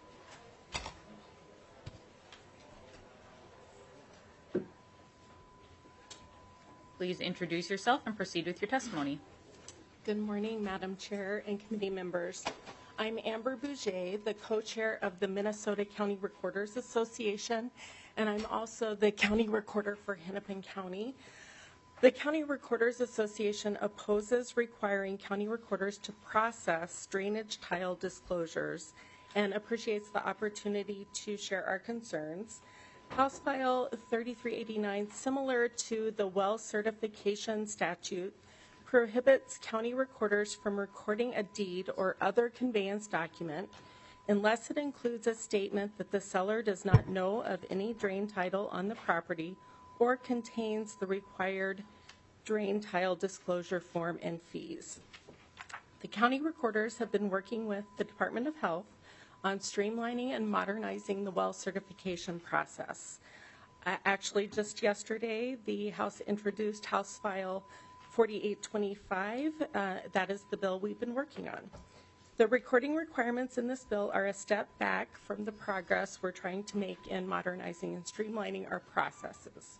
Please introduce yourself and proceed with your testimony. Good morning, Madam Chair and committee members. I'm Amber Bouget, the co-chair of the Minnesota County Recorders Association, and I'm also the county recorder for Hennepin County. The County Recorders Association opposes requiring county recorders to process drainage tile disclosures and appreciates the opportunity to share our concerns. House File thirty-three eighty-nine, similar to the well certification statute, prohibits county recorders from recording a deed or other conveyance document unless it includes a statement that the seller does not know of any drain title on the property or contains the required drain tile disclosure form and fees. The county recorders have been working with the Department of Health on streamlining and modernizing the well certification process. Uh, actually, just yesterday, the House introduced House File forty-eight twenty-five. Uh, that is the bill we've been working on. The recording requirements in this bill are a step back from the progress we're trying to make in modernizing and streamlining our processes.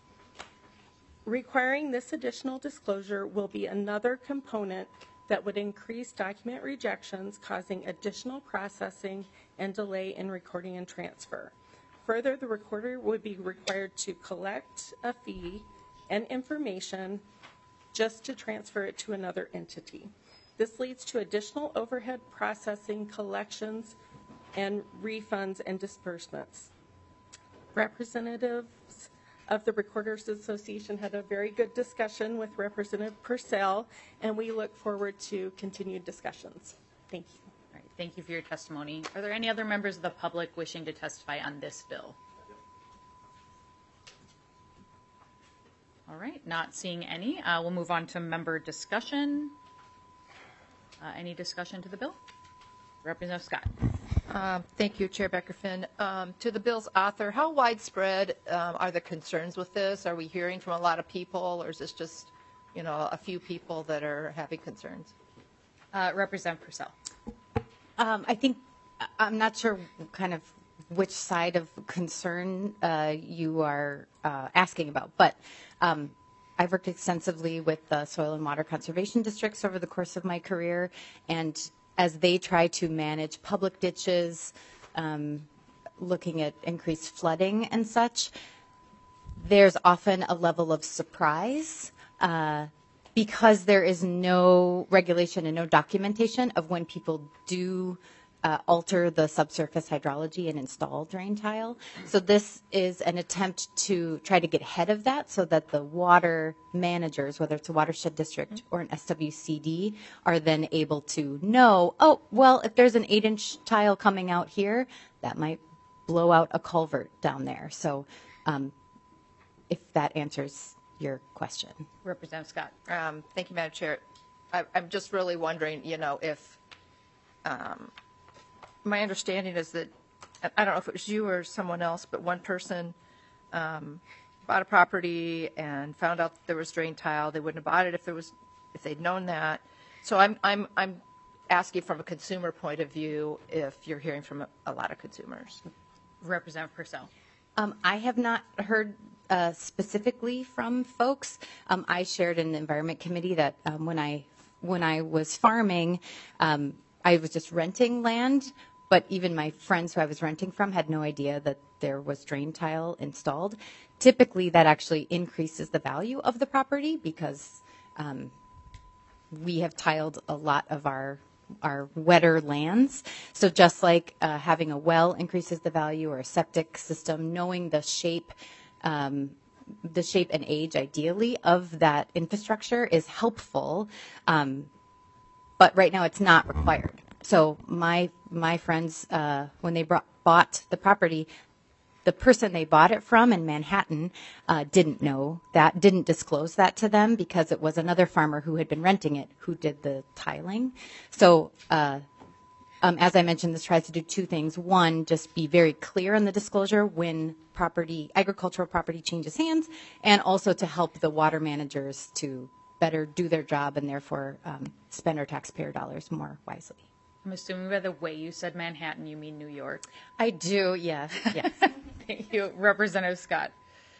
Requiring this additional disclosure will be another component that would increase document rejections, causing additional processing and delay in recording and transfer. Further, the recorder would be required to collect a fee and information just to transfer it to another entity. This leads to additional overhead processing, collections, and refunds and disbursements. Representatives of the Recorders Association had a very good discussion with Representative Purcell, and we look forward to continued discussions. Thank you. All right, thank you for your testimony. Are there any other members of the public wishing to testify on this bill? All right, not seeing any. Uh, we'll move on to member discussion. Uh, any discussion to the bill? Representative Scott. Uh, thank you, Chair Beckerfin. Um, to the bill's author, how widespread um, are the concerns with this? Are we hearing from a lot of people, or is this just, you know, a few people that are having concerns? Uh, Representative Purcell. Um, I think, I'm not sure kind of which side of concern uh, you are uh, asking about, but um, I've worked extensively with the soil and water conservation districts over the course of my career, and as they try to manage public ditches, um, looking at increased flooding and such, there's often a level of surprise uh, because there is no regulation and no documentation of when people do uh, alter the subsurface hydrology and install drain tile. So this is an attempt to try to get ahead of that so that the water managers, whether it's a watershed district or an S W C D, are then able to know, oh, well, if there's an eight inch tile coming out here, that might blow out a culvert down there. So um, if that answers your question. Representative Scott. Um, thank you, Madam Chair. I, I'm just really wondering, you know, if um, my understanding is that, I don't know if it was you or someone else, but one person um, bought a property and found out that there was drain tile. They wouldn't have bought it if there was, if they'd known that. So I'm, I'm, I'm asking from a consumer point of view if you're hearing from a, a lot of consumers. Representative Purcell. Um, I have not heard uh, specifically from folks. Um, I shared in the Environment Committee that um, when I when I was farming, um, I was just renting land, but even my friends who I was renting from had no idea that there was drain tile installed. Typically, that actually increases the value of the property because um, we have tiled a lot of our our wetter lands. So just like uh, having a well increases the value or a septic system, knowing the shape, um, the shape and age ideally of that infrastructure is helpful. Um, but right now it's not required. So my, my friends, uh, when they brought, bought the property, the person they bought it from in Manhattan uh, didn't know that, didn't disclose that to them because it was another farmer who had been renting it who did the tiling. So uh, um, as I mentioned, this tries to do two things. One, just be very clear in the disclosure when property, agricultural property changes hands, and also to help the water managers to better do their job and therefore um, spend our taxpayer dollars more wisely. I'm assuming by the way you said Manhattan, you mean New York. I do, yes, yes. Thank you, Representative Scott.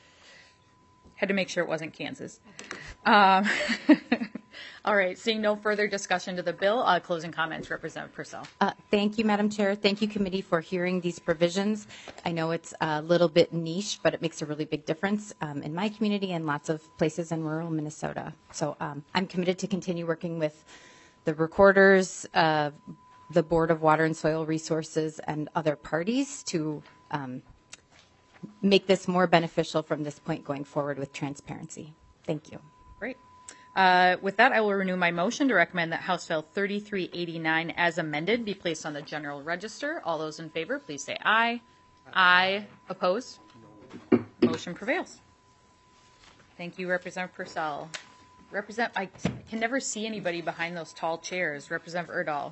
Had to make sure it wasn't Kansas. Um, all right, seeing no further discussion to the bill, uh, closing comments, Representative Purcell. Uh, thank you, Madam Chair. Thank you, committee, for hearing these provisions. I know it's a little bit niche, but it makes a really big difference um, in my community and lots of places in rural Minnesota. So um, I'm committed to continue working with the recorders, uh, the Board of Water and Soil Resources, and other parties to um, make this more beneficial from this point going forward with transparency. Thank you. Great. Uh, with that, I will renew my motion to recommend that House Bill thirty-three eighty-nine as amended be placed on the general register. All those in favor, please say aye. Aye. Opposed? Motion prevails. Thank you, Representative Purcell. Represent, I can never see anybody behind those tall chairs. Representative Erdahl.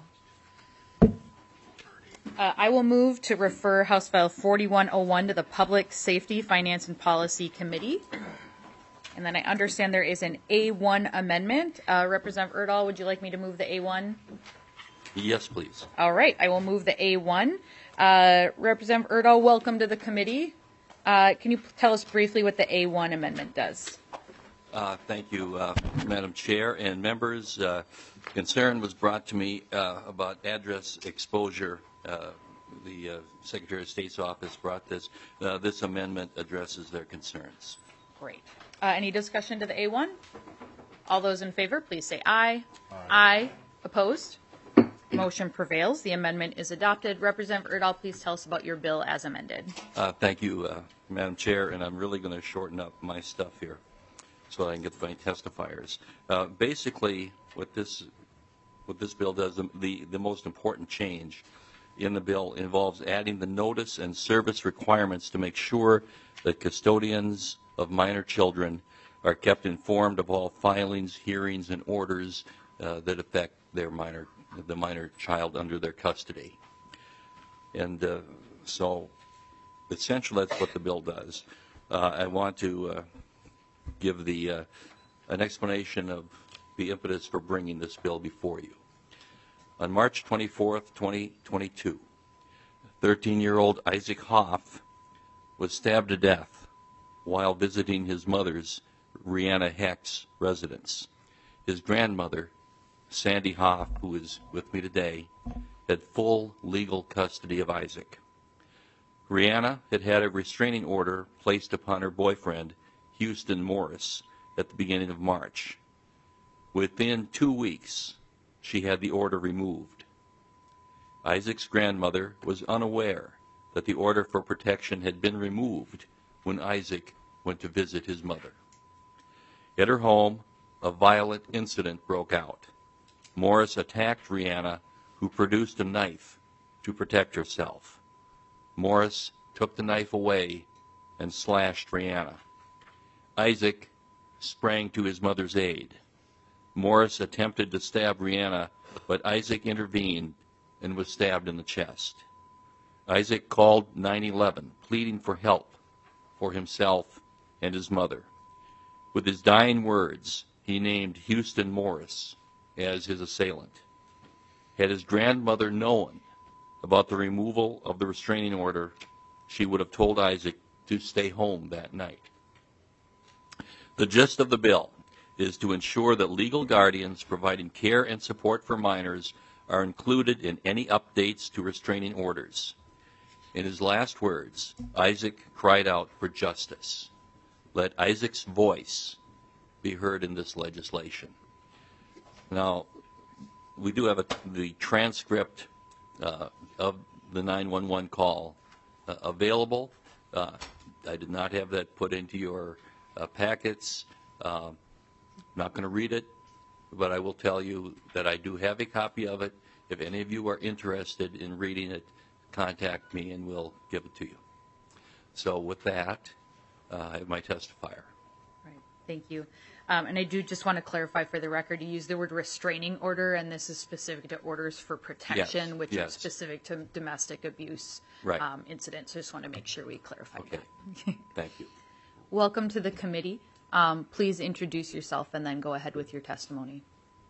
Uh, I will move to refer House File forty-one oh one to the Public Safety, Finance, and Policy Committee. And then I understand there is an A one amendment. Uh, Representative Erdahl, would you like me to move the A one? Yes, please. All right, I will move the A one. Uh, Representative Erdahl, welcome to the committee. Uh, can you tell us briefly what the A one amendment does? Uh, thank you, uh, Madam Chair and members. Uh, concern was brought to me uh, about address exposure. Uh, the uh, Secretary of State's office brought this. Uh, this amendment addresses their concerns. Great. Uh, any discussion to the A one? All those in favor, please say aye. Aye. Aye. Opposed? Motion prevails. The amendment is adopted. Representative Erdahl, please tell us about your bill as amended. Uh, thank you, uh, Madam Chair, and I'm really going to shorten up my stuff here so I can get to my testifiers. Uh, basically, what this what this bill does, the, the the most important change in the bill involves adding the notice and service requirements to make sure that custodians of minor children are kept informed of all filings, hearings, and orders uh, that affect their minor the minor child under their custody. And uh, so, essentially, that's what the bill does. Uh, I want to uh, give the uh, an explanation of the impetus for bringing this bill before you. On March twenty-fourth, twenty twenty-two, thirteen-year-old Isaac Hoff was stabbed to death while visiting his mother's, Rihanna Heck's, residence. His grandmother, Sandy Hoff, who is with me today, had full legal custody of Isaac. Rihanna had had a restraining order placed upon her boyfriend, Houston Morris, at the beginning of March. Within two weeks, she had the order removed. Isaac's grandmother was unaware that the order for protection had been removed when Isaac went to visit his mother. At her home, a violent incident broke out. Morris attacked Rihanna, who produced a knife to protect herself. Morris took the knife away and slashed Rihanna. Isaac sprang to his mother's aid. Morris attempted to stab Rihanna, but Isaac intervened and was stabbed in the chest. Isaac called nine eleven, pleading for help for himself and his mother. With his dying words, he named Houston Morris as his assailant. Had his grandmother known about the removal of the restraining order, she would have told Isaac to stay home that night. The gist of the bill is to ensure that legal guardians providing care and support for minors are included in any updates to restraining orders. In his last words, Isaac cried out for justice. Let Isaac's voice be heard in this legislation. Now, we do have a, the transcript uh, of the nine one one call uh, available. Uh, I did not have that put into your uh, packets. Uh, I'm not going to read it, but I will tell you that I do have a copy of it. If any of you are interested in reading it, contact me and we'll give it to you. So with that, uh, I have my testifier. Right. Thank you. Um, and I do just want to clarify for the record, you use the word restraining order, and this is specific to orders for protection, Yes, which yes. are specific to domestic abuse Right. um, incidents. So I just want to make sure we clarify Okay. that. Thank you. Welcome to the committee. Um, please introduce yourself and then go ahead with your testimony.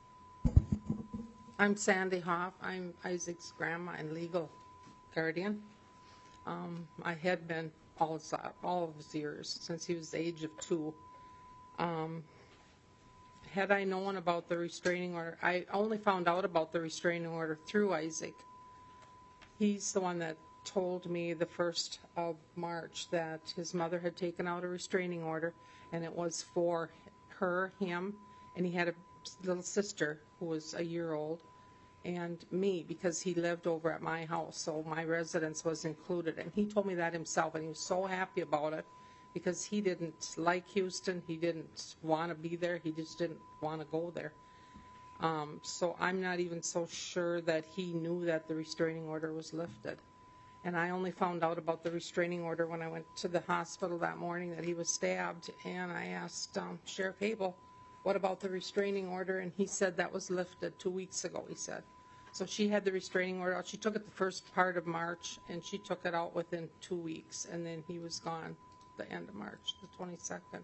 I'm Sandy Hoff. I'm Isaac's grandma and legal guardian. Um, I had been all his, all of his years, since he was the age of two. Um, had I known about the restraining order, I only found out about the restraining order through Isaac. He's the one that told me the first of March that his mother had taken out a restraining order, and it was for her, him, and he had a little sister who was a year old, and me, because he lived over at my house, so my residence was included. And he told me that himself, and he was so happy about it because he didn't like Houston. He didn't want to be there. He just didn't want to go there. Um, so I'm not even so sure that he knew that the restraining order was lifted. And I only found out about the restraining order when I went to the hospital that morning that he was stabbed. And I asked um, Sheriff Abel, what about the restraining order? And he said that was lifted two weeks ago, he said. So she had the restraining order out. She took it the first part of March, and she took it out within two weeks. And then he was gone the end of March, the twenty-second.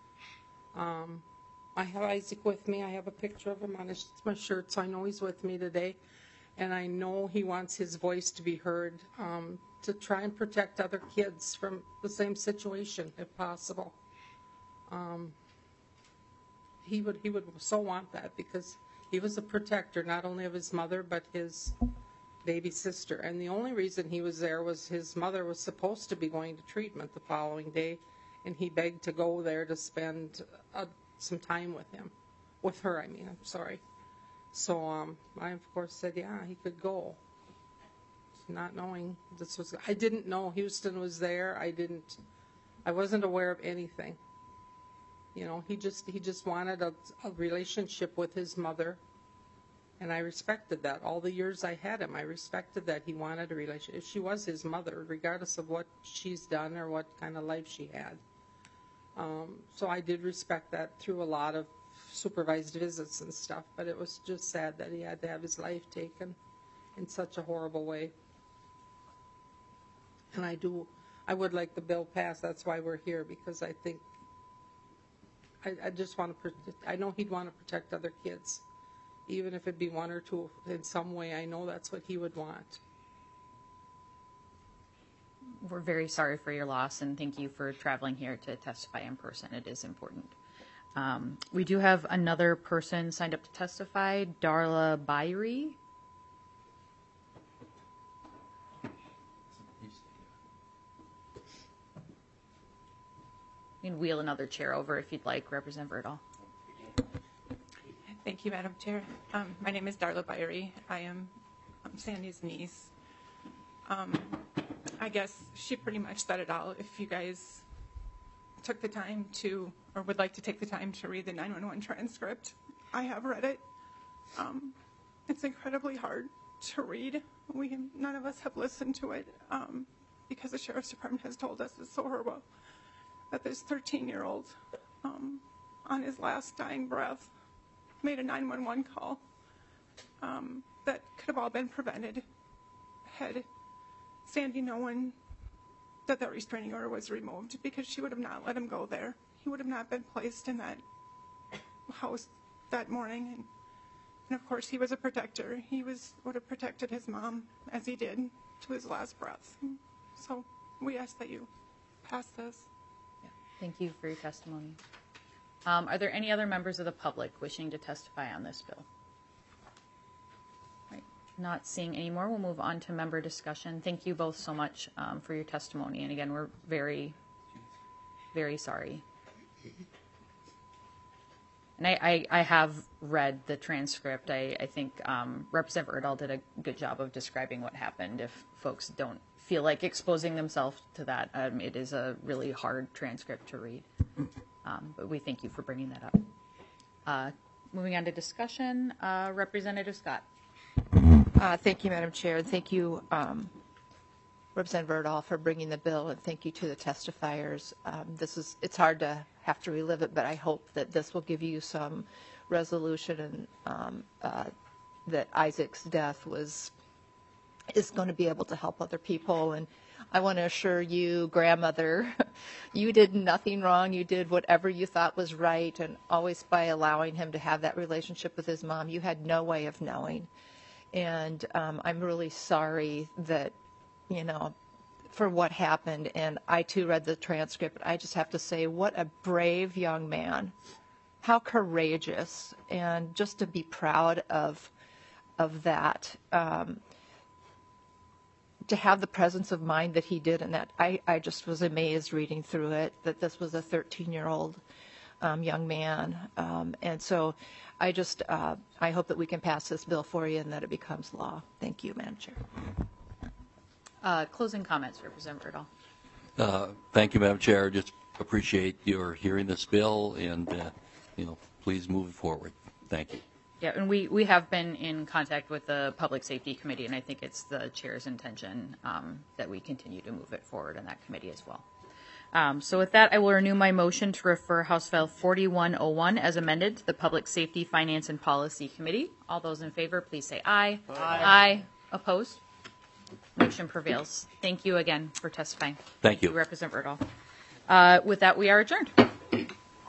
Um, I have Isaac with me. I have a picture of him on his, my shirt, so I know he's with me today. And I know he wants his voice to be heard, um, to try and protect other kids from the same situation, if possible. Um, he would he would so want that, because he was a protector not only of his mother but his baby sister. And the only reason he was there was his mother was supposed to be going to treatment the following day, and he begged to go there to spend uh, some time with him, with her. I mean, I'm sorry. So um, I of course said, yeah, he could go. Not knowing this was, I didn't know Houston was there. I didn't, I wasn't aware of anything. You know, he just he just wanted a, a relationship with his mother, and I respected that. All the years I had him, I respected that he wanted a relationship. She was his mother, regardless of what she's done or what kind of life she had. Um, so I did respect that through a lot of supervised visits and stuff, but it was just sad that he had to have his life taken in such a horrible way. And I do, I would like the bill passed. That's why we're here, because I think, I, I just want to, I know he'd want to protect other kids, even if it'd be one or two in some way. I know that's what he would want. We're very sorry for your loss, and thank you for traveling here to testify in person. It is important. Um, we do have another person signed up to testify, Darla Byrie. can wheel another chair over if you'd like, Representative Erdahl. Thank you, Madam Chair. Um, my name is Darla Byrie. I am um, Sandy's niece. Um, I guess she pretty much said it all. If you guys took the time to, or would like to take the time to read the nine one one transcript, I have read it. Um, it's incredibly hard to read. We, none of us have listened to it um, because the Sheriff's Department has told us it's so horrible that this thirteen-year-old um, on his last dying breath made a nine one one call um, that could have all been prevented had Sandy known that that restraining order was removed, because she would have not let him go there. He would have not been placed in that house that morning. And, and of course, he was a protector. He was would have protected his mom as he did to his last breath. So we ask that you pass this. Yeah. Thank you for your testimony. Um, are there any other members of the public wishing to testify on this bill? Right. Not seeing any more, we'll move on to member discussion. Thank you both so much um, for your testimony. And again, we're very, very sorry. And I, I, I have read the transcript. I, I think um, Representative Erdahl did a good job of describing what happened. If folks don't feel like exposing themselves to that, um, it is a really hard transcript to read. Um, but we thank you for bringing that up. Uh, moving on to discussion, uh, Representative Scott. Uh, thank you, Madam Chair, and thank you, um, Representative Erdahl, for bringing the bill, and thank you to the testifiers. Um, this is, it's hard to have to relive it, but I hope that this will give you some resolution, and um, uh, that Isaac's death was is going to be able to help other people. And I want to assure you, grandmother, you did nothing wrong. You did whatever you thought was right, and always by allowing him to have that relationship with his mom, you had no way of knowing. And um, I'm really sorry that, you know, for what happened. And I, too, read the transcript. I just have to say, what a brave young man. How courageous. And just to be proud of, of that. Um, to have the presence of mind that he did in that, I, I just was amazed reading through it, that this was a thirteen-year-old um, young man. Um, and so I just, uh, I hope that we can pass this bill for you and that it becomes law. Thank you, Madam Chair. Uh, closing comments, Representative Erdahl. Uh, thank you, Madam Chair. Just appreciate your hearing this bill, and uh, you know, please move it forward. Thank you. Yeah, and we, we have been in contact with the Public Safety Committee, and I think it's the chair's intention um, that we continue to move it forward in that committee as well. Um, so with that, I will renew my motion to refer House File forty-one oh one as amended to the Public Safety, Finance, and Policy Committee. All those in favor, please say aye. Aye. Aye. Opposed? Motion prevails. Thank you again for testifying. Thank you. Representative Erdahl. Uh, with that, we are adjourned.